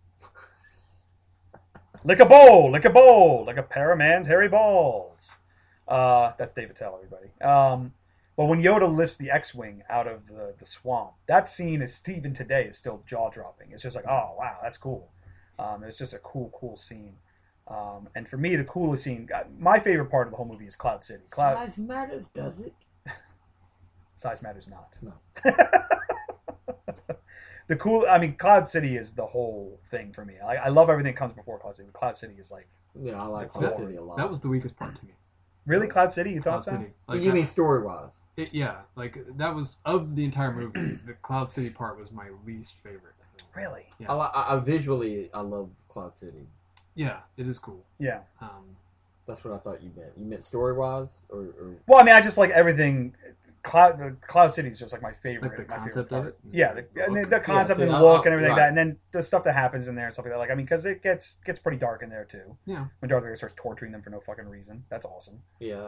Lick a bowl, like a pair of man's hairy balls. That's David Tell, everybody. But when Yoda lifts the X-Wing out of the swamp, that scene even today is still jaw-dropping. It's just like, oh, wow, that's cool. It's just a cool scene. And for me, the coolest scene, my favorite part of the whole movie is Cloud City. Size matters, does it? Size matters not. No. Cloud City is the whole thing for me. I love everything that comes before Cloud City. But Cloud City is like... Yeah, I like Cloud City a lot. That was the weakest part to me. Really? Cloud City? You thought so? City? Like, you mean story-wise? That was, of the entire movie, the Cloud City part was my least favorite. Really? Yeah. I visually, I love Cloud City. Yeah, it is cool. Yeah. That's what I thought you meant. You meant story-wise? Or... Well, I mean, I just like everything... Cloud City is just like my favorite. Like the concept of it? Yeah, the concept and the look and everything like that. And then the stuff that happens in there and stuff like that. Like, I mean, because it gets pretty dark in there, too. Yeah. When Darth Vader starts torturing them for no fucking reason. That's awesome. Yeah.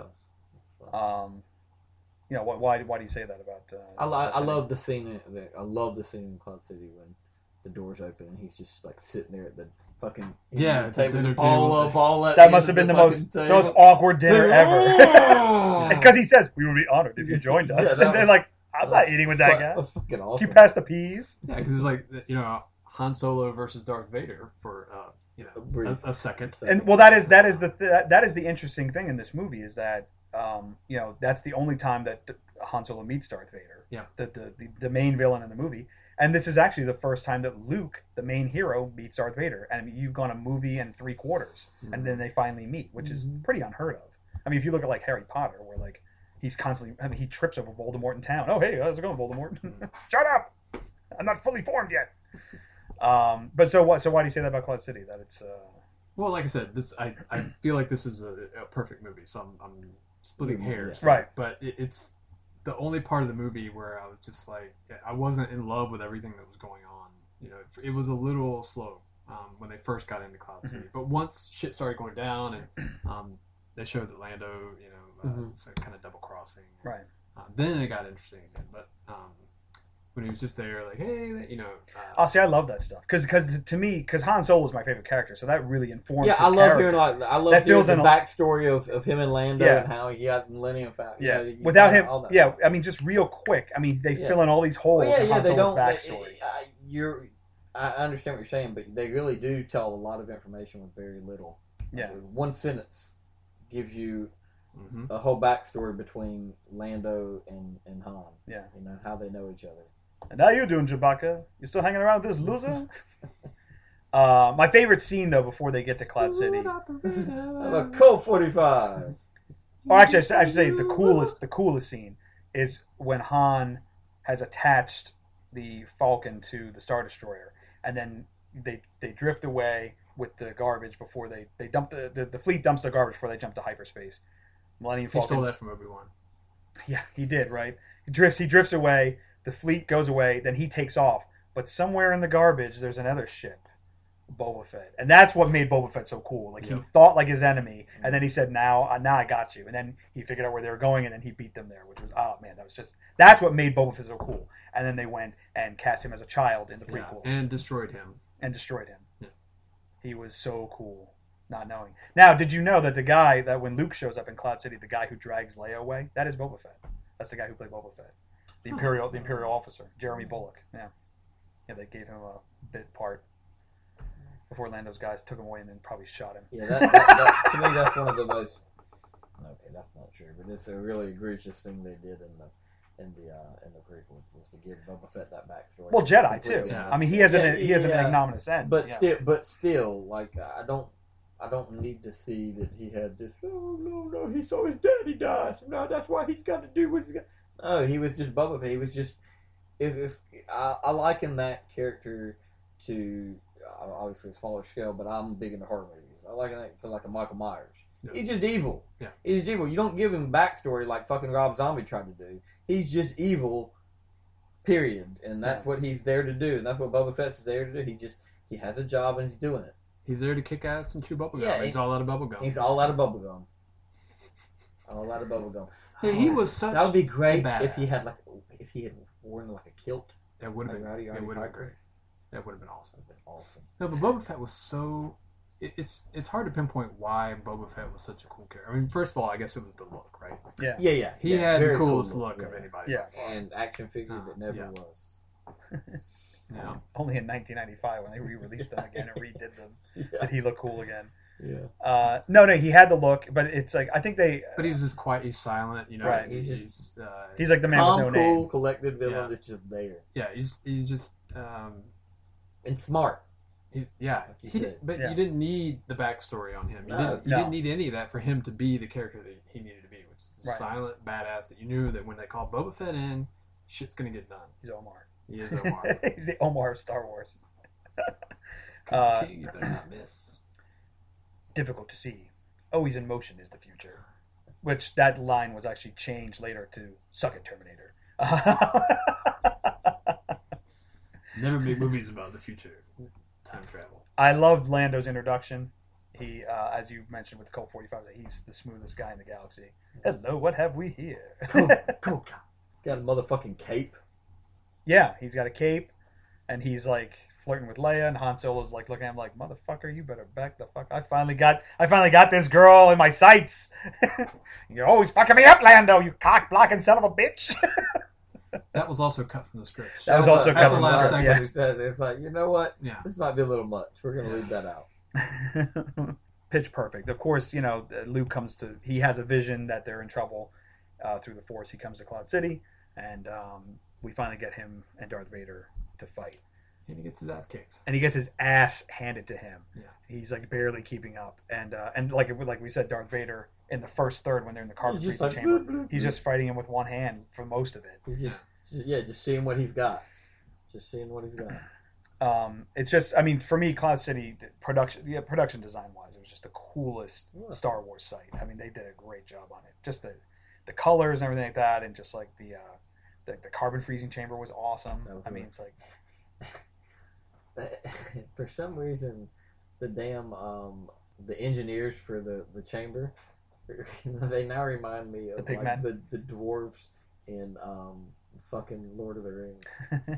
Why do you say that about... I love the scene. I love the scene in Cloud City when the doors open and he's just like sitting there at the fucking table. That must have been the most awkward dinner ever. Because he says, "We would be honored if you joined us," and they're like, "I'm not eating with that guy." That was fucking awesome. Can you pass the peas? Yeah, because it's like Han Solo versus Darth Vader for a second. And well, that is the interesting thing in this movie is that that's the only time that Han Solo meets Darth Vader. Yeah, the main villain in the movie. And this is actually the first time that Luke, the main hero, meets Darth Vader. And I mean, you've gone a movie and 3/4, and then they finally meet, which is pretty unheard of. I mean, if you look at like Harry Potter, where like he's constantly, he trips over Voldemort in town. Oh, hey, how's it going, Voldemort? Shut up! I'm not fully formed yet. But so what? So why do you say that about Cloud City? That it's well, like I said, I feel like this is a perfect movie. So I'm splitting hairs, right? But it's the only part of the movie where I was just like, I wasn't in love with everything that was going on. It was a little slow when they first got into Cloud City. But once shit started going down and they showed that Lando, so kind of double crossing. Right. Then it got interesting again. But when he was just there, like, hey, see, I love that stuff because to me, because Han Solo is my favorite character, so that really informs. Yeah, his I love character. hearing the backstory of him and Lando and how he got Millennium Falcon. Yeah, without him, I mean, just real quick. I mean, they fill in all these holes in Han Solo's backstory. I understand what you're saying, but they really do tell a lot of information with very little. Yeah, one sentence gives you a whole backstory between Lando and Han. Yeah. How they know each other. And how you doing, Chewbacca? You still hanging around with this loser? My favorite scene, though, before they get to Cloud City. I'm a Colt 45. Or actually, I should say the coolest scene is when Han has attached the Falcon to the Star Destroyer, and then they drift away with the garbage before they dump the fleet dumps the garbage before they jump to hyperspace. Millennium Falcon. He stole that from Obi-Wan. Yeah, he did, right? He drifts away, the fleet goes away, then he takes off. But somewhere in the garbage, there's another ship, Boba Fett. And that's what made Boba Fett so cool. Like, he thought like his enemy, and then he said, now I got you. And then he figured out where they were going, and then he beat them there, which was, oh, man, that's what made Boba Fett so cool. And then they went and cast him as a child in the prequels. And destroyed him. Yeah. He was so cool. Not knowing. Now, did you know that the guy that when Luke shows up in Cloud City, the guy who drags Leia away, that is Boba Fett. That's the guy who played Boba Fett, the Imperial officer, Jeremy Bulloch. Yeah, they gave him a bit part before Lando's guys took him away and then probably shot him. Yeah, that to me that's one of the most. Okay, that's not true, but it's a really egregious thing they did in the prequels was to give Boba Fett that backstory. Well, Jedi too. Yeah. I mean, he has an ignominious end. But still, like I don't need to see that he had this. Oh no, he saw his daddy die. So now that's why he's got to do what he's got. No, he was just Boba Fett. He was just. I liken that character to obviously a smaller scale, but I'm big into horror movies. I liken that to like a Michael Myers. Yeah. He's just evil. Yeah, he's just evil. You don't give him backstory like fucking Rob Zombie tried to do. He's just evil. Period, and that's what he's there to do, and that's what Boba Fett is there to do. He has a job and he's doing it. He's there to kick ass and chew bubblegum. Yeah, he's all out of bubblegum. He's all out of bubblegum. All out of bubblegum. Yeah, he was such. That would be great if he had worn like a kilt. That would have been. It would have been great. That would have been awesome. Awesome. No, but Boba Fett was so. It's hard to pinpoint why Boba Fett was such a cool character. I mean, first of all, I guess it was the look, right? Yeah. He had the coolest look of anybody. Yeah, and action figure that never was. Yeah. Only in 1995 when they re-released them again and redid them did he look cool again. Yeah. No, he had the look, but it's like I think they. But he was just quiet. He's silent. Right. He's like the man calm, with no cool, name. collected villain that's just there. Yeah. He's just. And smart. But you didn't need the backstory on him. You didn't need any of that for him to be the character that he needed to be, which is a silent badass that you knew that when they called Boba Fett in, shit's gonna get done. He's Omar. He is Omar. He's the Omar of Star Wars. King, you better not miss. Difficult to see. Always in motion is the future. Which that line was actually changed later to "Suck it, Terminator." Never make movies about the future. Time travel. I loved Lando's introduction. He, as you mentioned with Colt 45, he's the smoothest guy in the galaxy. Hello, what have we here? Cool. Got a motherfucking cape. Yeah, he's got a cape, and he's like flirting with Leia, and Han Solo's like looking at him like, "Motherfucker, you better back the fuck. I finally got this girl in my sights. You're always fucking me up, Lando, you cock blocking son of a bitch." That was also cut from the script. That was also cut from the script. Yeah. He said, it's like, you know what? Yeah. This might be a little much. We're going to leave that out. Pitch perfect. Of course, Luke he has a vision that they're in trouble through the Force. He comes to Cloud City, and we finally get him and Darth Vader to fight. And he gets his ass kicked. And he gets his ass handed to him. Yeah. He's like barely keeping up. And like we said, Darth Vader in the first third when they're in the carbon freezing chamber, he's just fighting him with one hand for most of it. He's just seeing what he's got. It's just, I mean, for me, Cloud City production design wise, it was just the coolest Star Wars site. I mean, they did a great job on it. Just the colors and everything like that, and just like the carbon freezing chamber was awesome. I mean, it's like for some reason, the damn the engineers for the chamber, they now remind me of like the dwarves in fucking Lord of the Rings.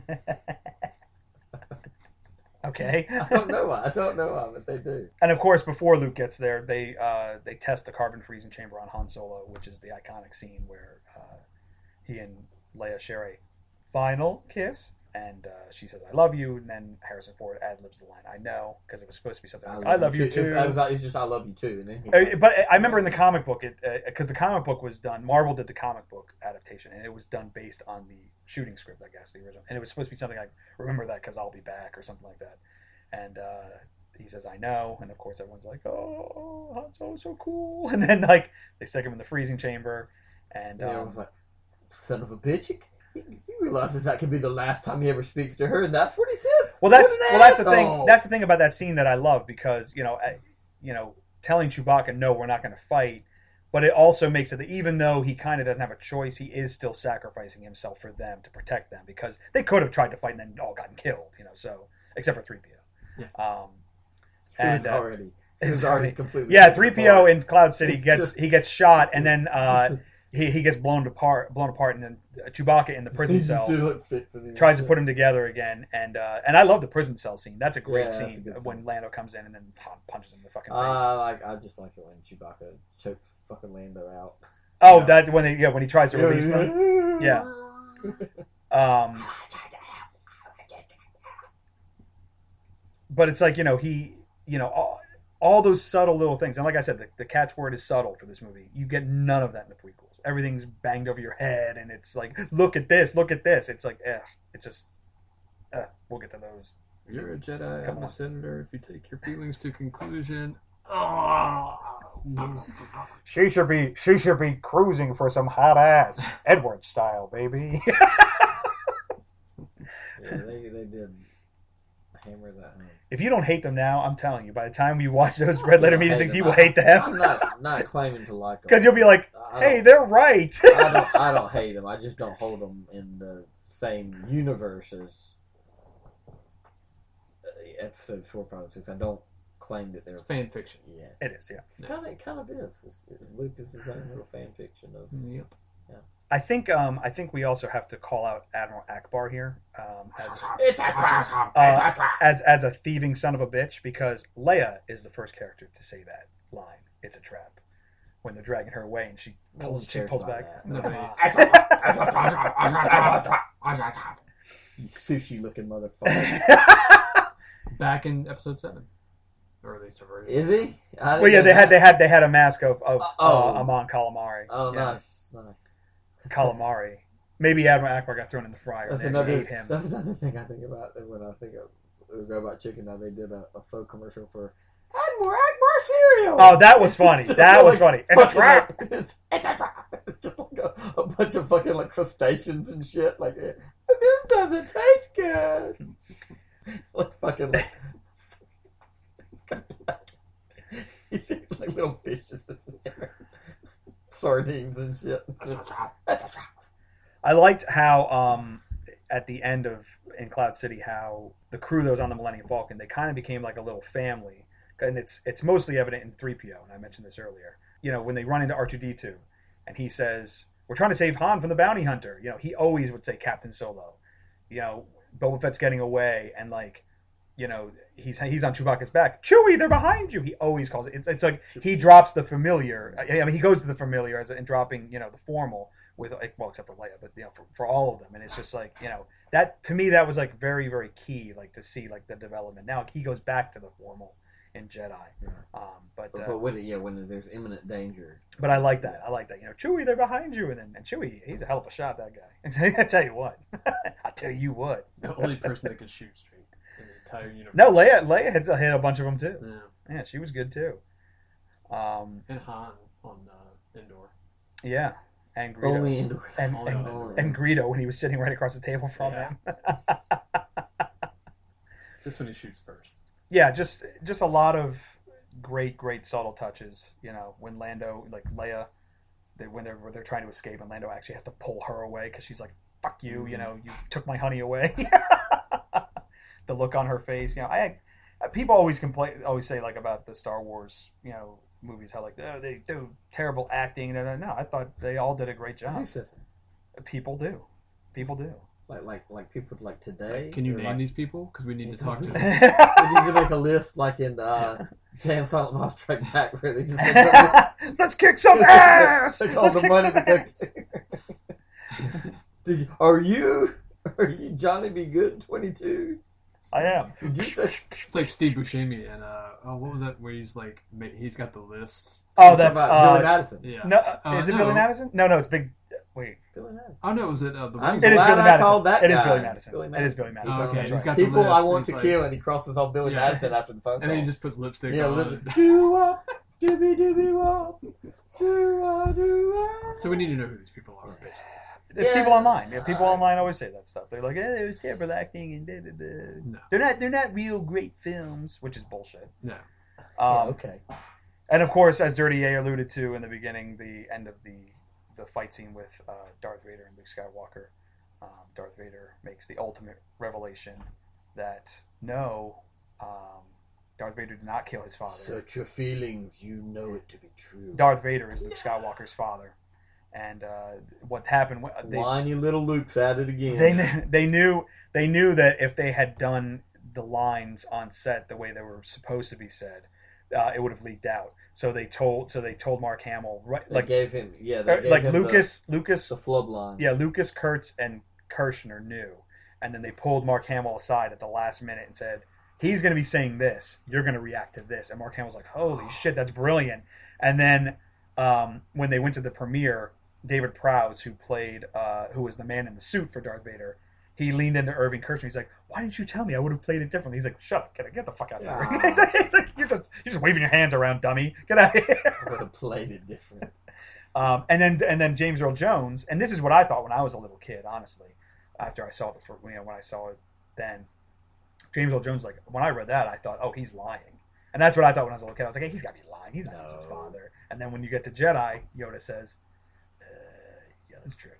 Okay. I don't know why, but they do. And of course, before Luke gets there, they test the carbon freezing chamber on Han Solo, which is the iconic scene where he and Leia share a final kiss. and she says, "I love you," and then Harrison Ford ad-libs the line, "I know," because it was supposed to be something like, "I love you too." It's just "I love you too," and then but I remember in the comic book, because the comic book was done. Marvel did the comic book adaptation, and it was done based on the shooting script, I guess, the original, and it was supposed to be something like, "Remember that, because I'll be back," or something like that, and he says, "I know," and of course everyone's like, "Oh, Han Solo's so cool," and then like they stick him in the freezing chamber, and I was like, "Son of a bitch." He realizes that could be the last time he ever speaks to her, and that's what he says. Well, that's the thing. That's the thing about that scene that I love, because telling Chewbacca, "No, we're not going to fight," but it also makes it that even though he kind of doesn't have a choice, he is still sacrificing himself for them to protect them, because they could have tried to fight and then all gotten killed, So except for 3PO. Yeah. It was already completely. Yeah, 3PO in Cloud City gets shot, and then he gets blown apart, and then Chewbacca in the prison cell tries to put him together again, and I love the prison cell scene. That's a great scene when Lando comes in and then punches him in the fucking face. I just like it when Chewbacca chokes fucking Lando out. Oh, that when he tries to release them. Yeah. But it's like all those subtle little things, and like I said, the catchword is subtle for this movie. You get none of that in the prequels. Everything's banged over your head, and it's like, look at this. It's like, it's just, we'll get to those. You're a Jedi. I'm a senator. If you take your feelings to conclusion, she should be cruising for some hot ass, Edward style, baby. Yeah, they did hammer that home. If you don't hate them now, I'm telling you, by the time you watch those Red Letter Media things, you will hate them. I'm not claiming to like them. Because you'll be like, hey, they're right. I don't hate them. I just don't hold them in the same universe as episodes 4, 5, and 6. I don't claim that they're... It's fan fiction. Yeah. It is, yeah. It kind of is. Lucas's own little fan fiction of... Yep. Yeah. I think we also have to call out Admiral Akbar here as a thieving son of a bitch, because Leia is the first character to say that line. It's a trap. When they're dragging her away and she pulls back. You sushi looking motherfucker. Back in episode 7. Or at least a version. Is he? Well, yeah, they had a mask of Amon Calamari. Oh, yeah. Nice. Calamari. Maybe Admiral Akbar got thrown in the fryer. That's another thing I think about when I think of Robot Chicken. Now they did a faux commercial for Admiral Akbar cereal. Oh, that was funny. That was funny. It's a trap. It's a trap. It's just like a bunch of fucking like crustaceans and shit. Like, this doesn't taste good. Like fucking like. It's kind of like you see like little fishes in there. Sardines and shit. I liked how at the end of in Cloud City, how the crew that was on the Millennium Falcon, they kind of became like a little family, and it's mostly evident in 3PO, and I mentioned this earlier. When they run into R2D2, and he says, "We're trying to save Han from the bounty hunter." He always would say Captain Solo. Boba Fett's getting away, and like. He's on Chewbacca's back. Chewie, they're behind you. He always calls it. It's like he drops the familiar. I mean, he goes to the familiar in dropping, the formal with, well, except for Leia, but for all of them. And it's just like, that to me that was like very, very key, like to see like the development. Now he goes back to the formal in Jedi, but when there's imminent danger. But I like that. Chewie, they're behind you, and Chewie, he's a hell of a shot. That guy. I tell you what. The only person that can shoot straight. Universe. No, Leia had hit a bunch of them too. Yeah, she was good too. And Han on Endor. Yeah, and Greedo. Only Endor. And Greedo when he was sitting right across the table from him. Just when he shoots first. Yeah, just a lot of great subtle touches. When Lando, like Leia, when they're trying to escape, and Lando actually has to pull her away because she's like, "Fuck you," you took my honey away. The look on her face, people always say like about the Star Wars, movies, how like they do terrible acting. No, I thought they all did a great job. People do. Like people like today. Can you name these people? Because we need to talk to them. We need to make a list like in Sam Silent Bob Strike Back, where they just let's kick some ass. Take all the money to get. Are you Johnny Be Good 22? I am. Did you say? It's like Steve Buscemi and what was that? Where he's like, he's got the lists. Oh, that's Billy Madison. Yeah. No, is it Billy Madison? No, it's Big. Wait. Billy Madison. Oh no, was it the? I'm It is glad Billy I Madison. called that It is guy. Billy Madison. Billy It is Billy Madison. Oh, okay. That's He's right. got the People list, I and want he's to like- kill, and he crosses off Billy Yeah. Madison after the phone And call. then he just puts lipstick Yeah, on. do-wop, dooby-dooby-wop, do-wop, do-wop. So we need to know who these people are, basically. There's Yeah. people online. Yeah, people online always say that stuff. They're like, it was terrible acting and da da da. No. They're not real great films, which is bullshit. No. Yeah, okay. And of course, as Dirty A alluded to in the beginning, the end of the fight scene with Darth Vader and Luke Skywalker, Darth Vader makes the ultimate revelation that no, Darth Vader did not kill his father. Search your feelings. You know it to be true. Darth Vader is Luke Skywalker's father. And what happened? Whiny little Luke's at it again. They knew that if they had done the lines on set the way they were supposed to be said, it would have leaked out. So they told Mark Hamill, right? They gave him Lucas, the flub line. yeah, Lucas, Kurtz, and Kirshner knew, and then they pulled Mark Hamill aside at the last minute and said, he's going to be saying this, you're going to react to this, and Mark Hamill's like, holy shit, that's brilliant. And then when they went to the premiere, David Prowse, who was the man in the suit for Darth Vader, he leaned into Irving Kirshner. He's like, "Why didn't you tell me? I would have played it differently." He's like, "Shut up, get the fuck out of here!" It's like you're just waving your hands around, dummy. Get out of here. I would have played it different. And then James Earl Jones, and this is what I thought when I was a little kid. Honestly, after I saw when I saw it, then James Earl Jones, like when I read that, I thought, "Oh, he's lying," and that's what I thought when I was a little kid. I was like, "Hey, he's got to be lying. He's not his father." And then when you get to Jedi, Yoda says, "Yeah, that's true."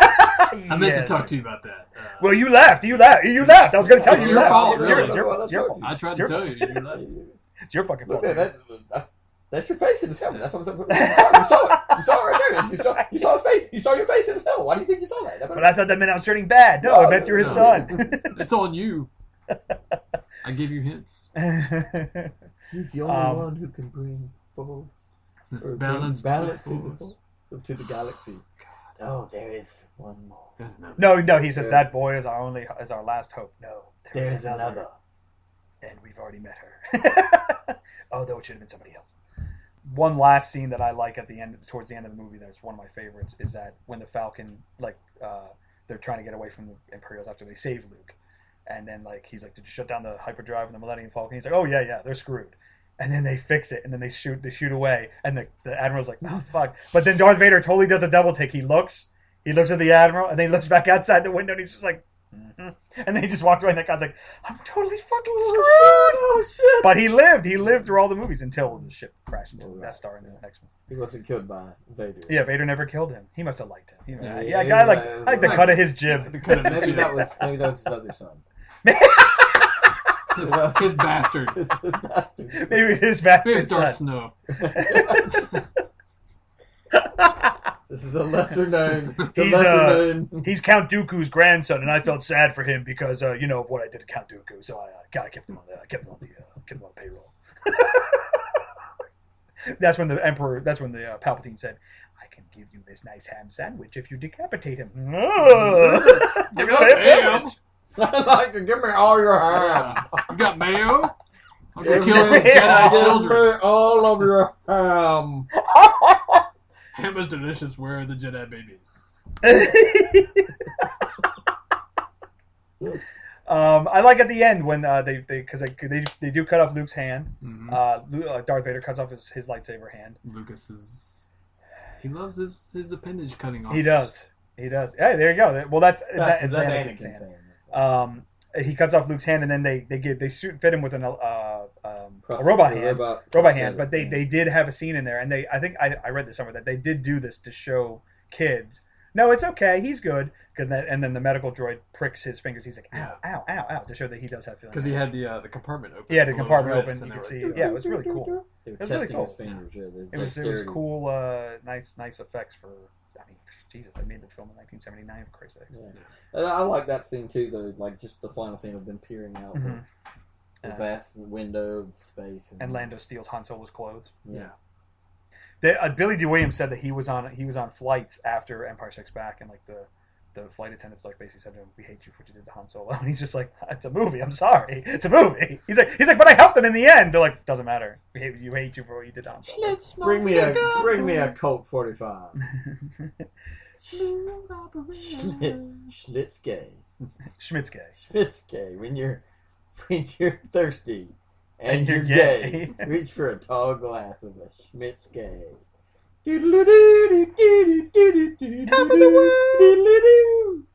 I meant to talk to you about that. Well, you left. You left. I was going to tell It's you. your left. fault, It's really. your fault. I tried to tell you. You left. It's your fucking fault. Look at that. That's your face in his helmet. That's what I'm saying. You saw it. You saw it right there. You saw his face. You saw your face in his helmet. Why do you think you saw that? But I thought that meant I was turning bad. No, I meant you're his son. It's on you. I give you hints. He's the only one who can bring forth Balance to the galaxy. Oh, there is one more. No, he says that boy is our last hope. No, there's another. And we've already met her. Although it should have been somebody else. One last scene that I like towards the end of the movie, that's one of my favorites, is that when the Falcon, they're trying to get away from the Imperials after they save Luke. And then, he's like, did you shut down the hyperdrive and the Millennium Falcon? He's like, oh, yeah, they're screwed. And then they fix it, and then they shoot away. And the Admiral's like, oh, fuck. But then Darth Vader totally does a double take. He looks at the Admiral, and then he looks back outside the window, and he's just like, mm-hmm. And then he just walked away, and that guy's like, I'm totally fucking screwed. Oh, shit. But he lived through all the movies until the ship crashed into the Death Star in the next one. He wasn't killed by Vader. Yeah, Vader never killed him. He must have liked him. I like the cut of his jib. Maybe that was his other son. His bastard. His bastard. Maybe his bastard. Maybe it's Darth son. Snow. This is the lesser known. He's Count Dooku's grandson, and I felt sad for him because of what I did to Count Dooku. So I kept him on the payroll. That's when the Palpatine said, "I can give you this nice ham sandwich if you decapitate him." Give me that ham sandwich. Give me all your ham. You got mayo? I'm gonna kill some Jedi children. Give me all of your ham. Ham is delicious. Where are the Jedi babies? I like at the end when they do cut off Luke's hand. Mm-hmm. Darth Vader cuts off his lightsaber hand. He loves his appendage cutting off. He does. Hey, there you go. Well, that's Anakin's hand. He cuts off Luke's hand, and then they fit him with a robot hand. But they did have a scene in there, and I think I read this somewhere that they did do this to show kids, no, it's okay, he's good. And then the medical droid pricks his fingers. He's like, ow, ow, ow, ow, to show that he does have feelings. Because he had the compartment open. Yeah, the compartment open. You could see. Yeah, it was really cool. They were It was testing really cool. his fingers. Yeah, It was cool. Nice effects for. I mean, Jesus, they made the film in 1979. For Christ's sake. Yeah. I like that scene too, though. Like just the final scene of them peering out the vast window of space, and Lando steals Han Solo's clothes. Yeah. Billy D. Williams said that he was on flights after Empire Strikes Back, and the flight attendants like basically said to him, "We hate you for what you did to Han Solo," and he's just like, "It's a movie. I'm sorry. It's a movie." He's like, "But I helped them in the end." They're like, "Doesn't matter. We hate you for what you did to Han Solo." Bring me a Colt 45. Schlitzke. Schmitzke. When you're thirsty and you're gay, reach for a tall glass of a Schmitzke. Top of the world.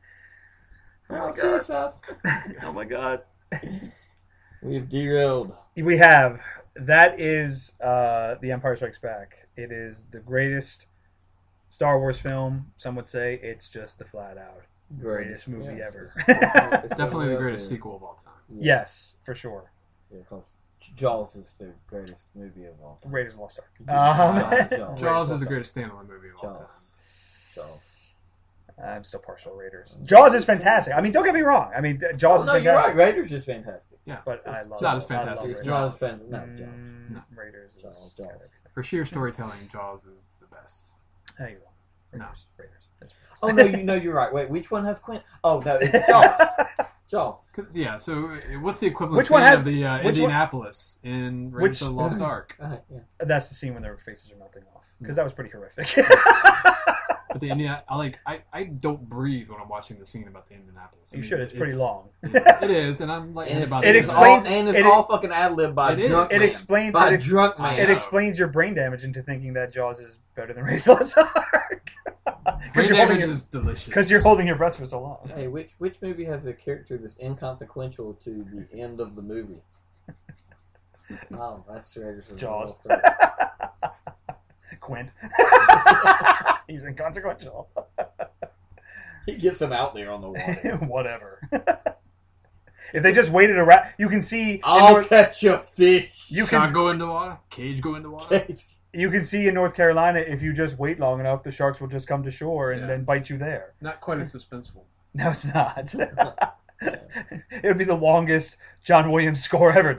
Oh my god. We've derailed. We have. That is The Empire Strikes Back. It is the greatest Star Wars film. Some would say it's just the flat out greatest movie ever. It's definitely the greatest sequel of all time. Yeah. Yes, for sure. Yeah, because Jaws is the greatest movie of all time. Raiders of the Lost Ark. Jaws is the greatest standalone movie of all time. Jaws. I'm still partial Raiders. Jaws is fantastic. I mean, don't get me wrong. I mean, Jaws is fantastic. You're right. Raiders is fantastic. Yeah, but I love. It's not as fantastic as Jaws. No, Raiders. Jaws. For sheer storytelling, Jaws is the best. There you go. Raiders. Oh no, you're right. Wait, which one has Quint? Oh no, it's Jaws. Jaws. Yeah. So, what's the equivalent Which one scene has of the Indianapolis in Raiders of the Lost Ark? Yeah. That's the scene when their faces are melting off because that was pretty horrific. But the I don't breathe when I'm watching the scene about the Indianapolis. You should. It's pretty long. It is, and I'm like, it's all fucking ad lib by drunk. It explains drunk man. It explains your brain damage into thinking that Jaws is better than Raiders of the Lost Ark. Brain damage is delicious because you're holding your breath for so long. Hey, which movie has a character that's inconsequential to the end of the movie? Oh, that's Raiders of the Jaws. Lost Ark. Quint. He's inconsequential. He gets him out there on the water. Whatever. If they just waited around, you can see. I'll catch a fish. You can go into water. Cage go into water. You can see in North Carolina, if you just wait long enough, the sharks will just come to shore and then bite you there. Not quite as suspenseful. No, it's not. It would be the longest John Williams score ever.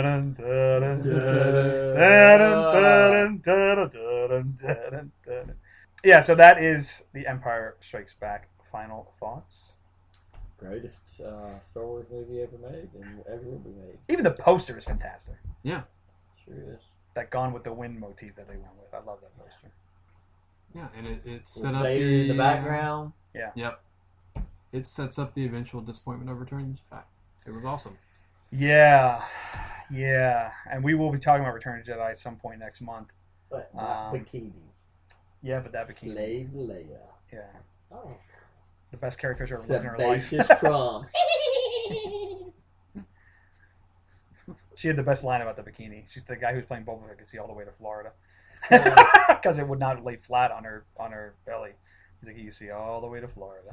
Yeah, so that is The Empire Strikes Back. Final thoughts? Greatest Star Wars movie ever made and ever will be made. Even the poster is fantastic. Yeah. Sure is. That Gone with the Wind motif that they went with. I love that poster. Yeah, and it set up in the background. Yeah. Yep. It sets up the eventual disappointment of Return of the Jedi. It was awesome. Yeah. And we will be talking about Return of the Jedi at some point next month. But not bikini. Yeah, but that bikini. Slave Leia. Yeah. Oh. The best character ever lived in her life. Sebaceous Crumb. She had the best line about the bikini. She's the guy who's playing Boba Fett could see all the way to Florida. Because it would not lay flat on her belly. He's like, you can see all the way to Florida.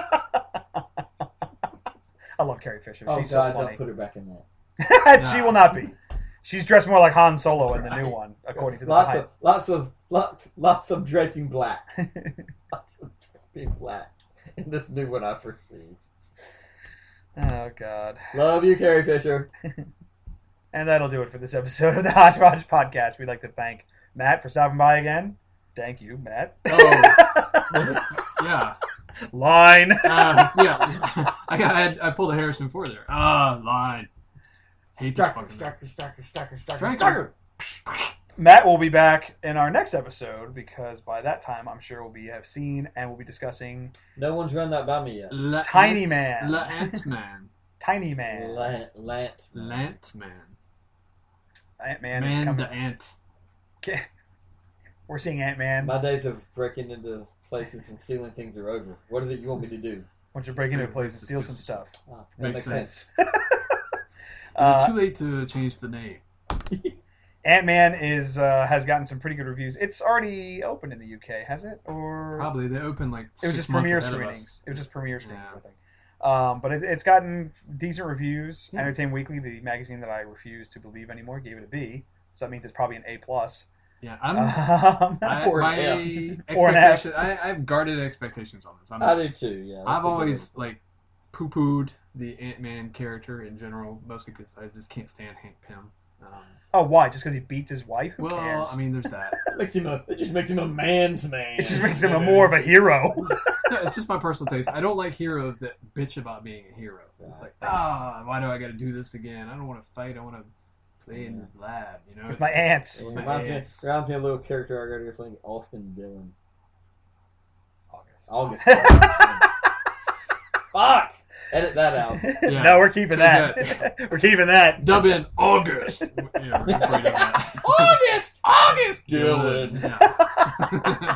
I love Carrie Fisher. She's so funny. Don't put her back in that. She will not be. She's dressed more like Han Solo in the new one, according to the lots of draping black. Lots of draping black in this new one I foresee. Oh God. Love you, Carrie Fisher. And that'll do it for this episode of the Hodgepodge Podcast. We'd like to thank Matt for stopping by again. Thank you, Matt. Oh, yeah. Line. Yeah. I pulled a Harrison Ford there. Line. Hate Striker. Matt will be back in our next episode because by that time I'm sure we'll have seen and we'll be discussing. No one's run that by me yet. Tiny Man. Ant-Man. Tiny Man. Lant-Man. Ant-Man is coming. The ant. We're seeing Ant-Man. My days of breaking into places and stealing things are over. What is it you want me to do? Why don't you break into a place and steal some stuff? That makes sense. Is it too late to change the name? Ant-Man has gotten some pretty good reviews. It's already open in the UK, has it? Or probably they opened like it was just premiere screenings. I think. But it's gotten decent reviews. Yeah. Entertainment Weekly, the magazine that I refuse to believe anymore, gave it a B. So that means it's probably an A+. Yeah, I have guarded expectations on this. I do too. Yeah, I've always poo-pooed the Ant-Man character in general, mostly because I just can't stand Hank Pym. Oh, why? Just because he beats his wife? Who cares? I mean, there's that. It just makes him a man's man. It just makes him more of a hero. Yeah, it's just my personal taste. I don't like heroes that bitch about being a hero. It's like, why do I got to do this again? I don't want to fight. I want to play in this lab. You know, with my ants. Reminds me of a little character I got to think Austin Dillon. August. Fuck! Edit that out. Yeah. No, we're keeping that. We're keeping that. Dub in August. August Dillon. Yeah.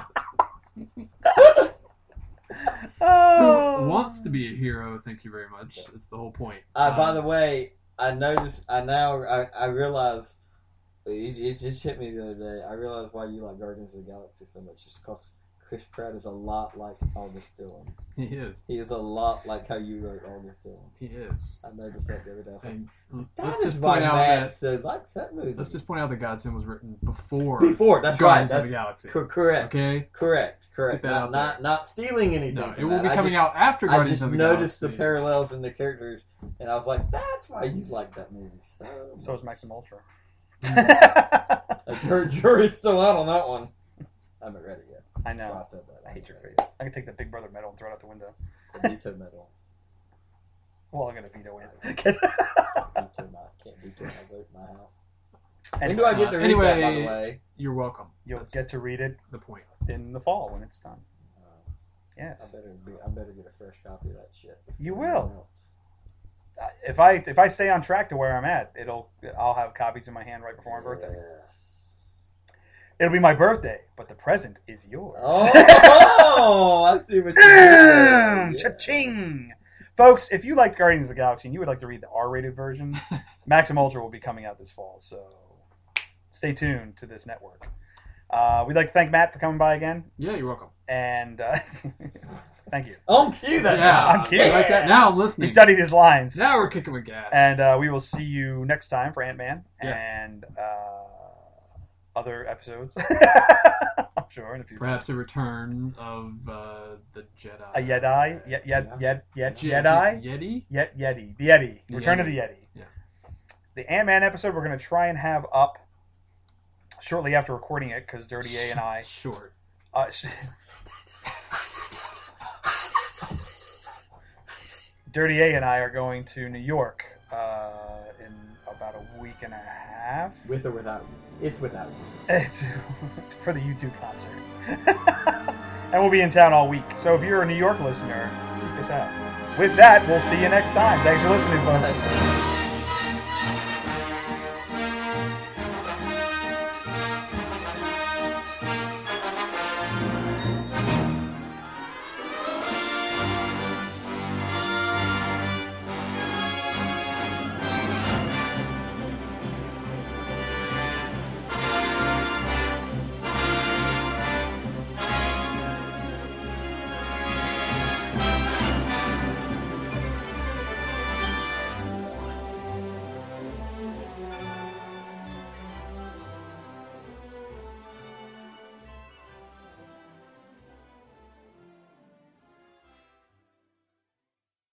Who wants to be a hero? Thank you very much. That's the whole point. By the way, I noticed. I realized. It just hit me the other day. I realized why you like Guardians of the Galaxy so much. Just because Chris Pratt is a lot like August Dillon. He is. He is a lot like how you wrote August Dillon. He is. I noticed that the other day. Let's just point out that movie. Let's just point out that Godzilla was written before. That's Guardians right. of the Galaxy. Correct. Okay. Correct. Not stealing anything. No, it will be coming out after Guardians of the Galaxy. I just noticed the parallels in the characters, and I was like, "That's why you like that movie so." So is Maximum Ultra. Jury's still out on that one. I haven't read it yet. I know. I said that. I hate your face. I can take the Big Brother medal and throw it out the window. The veto medal. Well, I'm gonna veto it. Can't veto my vote in my house. When do I get to read that, by the way? You're welcome. You'll get to read it. The point in the fall when it's done. Yes. I better get a fresh copy of that shit. You will. If I stay on track to where I'm at, I'll have copies in my hand right before my birthday. Yes. It'll be my birthday, but the present is yours. Oh, I see what you're doing. Cha-ching! Folks, if you liked Guardians of the Galaxy and you would like to read the R-rated version, Maximum Ultra will be coming out this fall, so stay tuned to this network. We'd like to thank Matt for coming by again. Yeah, you're welcome. And thank you. On cue that time. On cue. Like that. Now I'm listening. He studied his lines. Now we're kicking with gas. And we will see you next time for Ant-Man. Yes. And other episodes. I'm sure in the future. Perhaps a return of the Jedi. A Jedi? Yeti? Yeti. The Yeti. Return of the Yeti. Yeah. The Ant-Man episode we're going to try and have up shortly after recording it because Dirty A and I... Short. Dirty A and I are going to New York in about a week and a half. With or without you? It's without you. It's for the U2 concert. And we'll be in town all week. So if you're a New York listener, seek us out. With that, we'll see you next time. Thanks for listening, folks.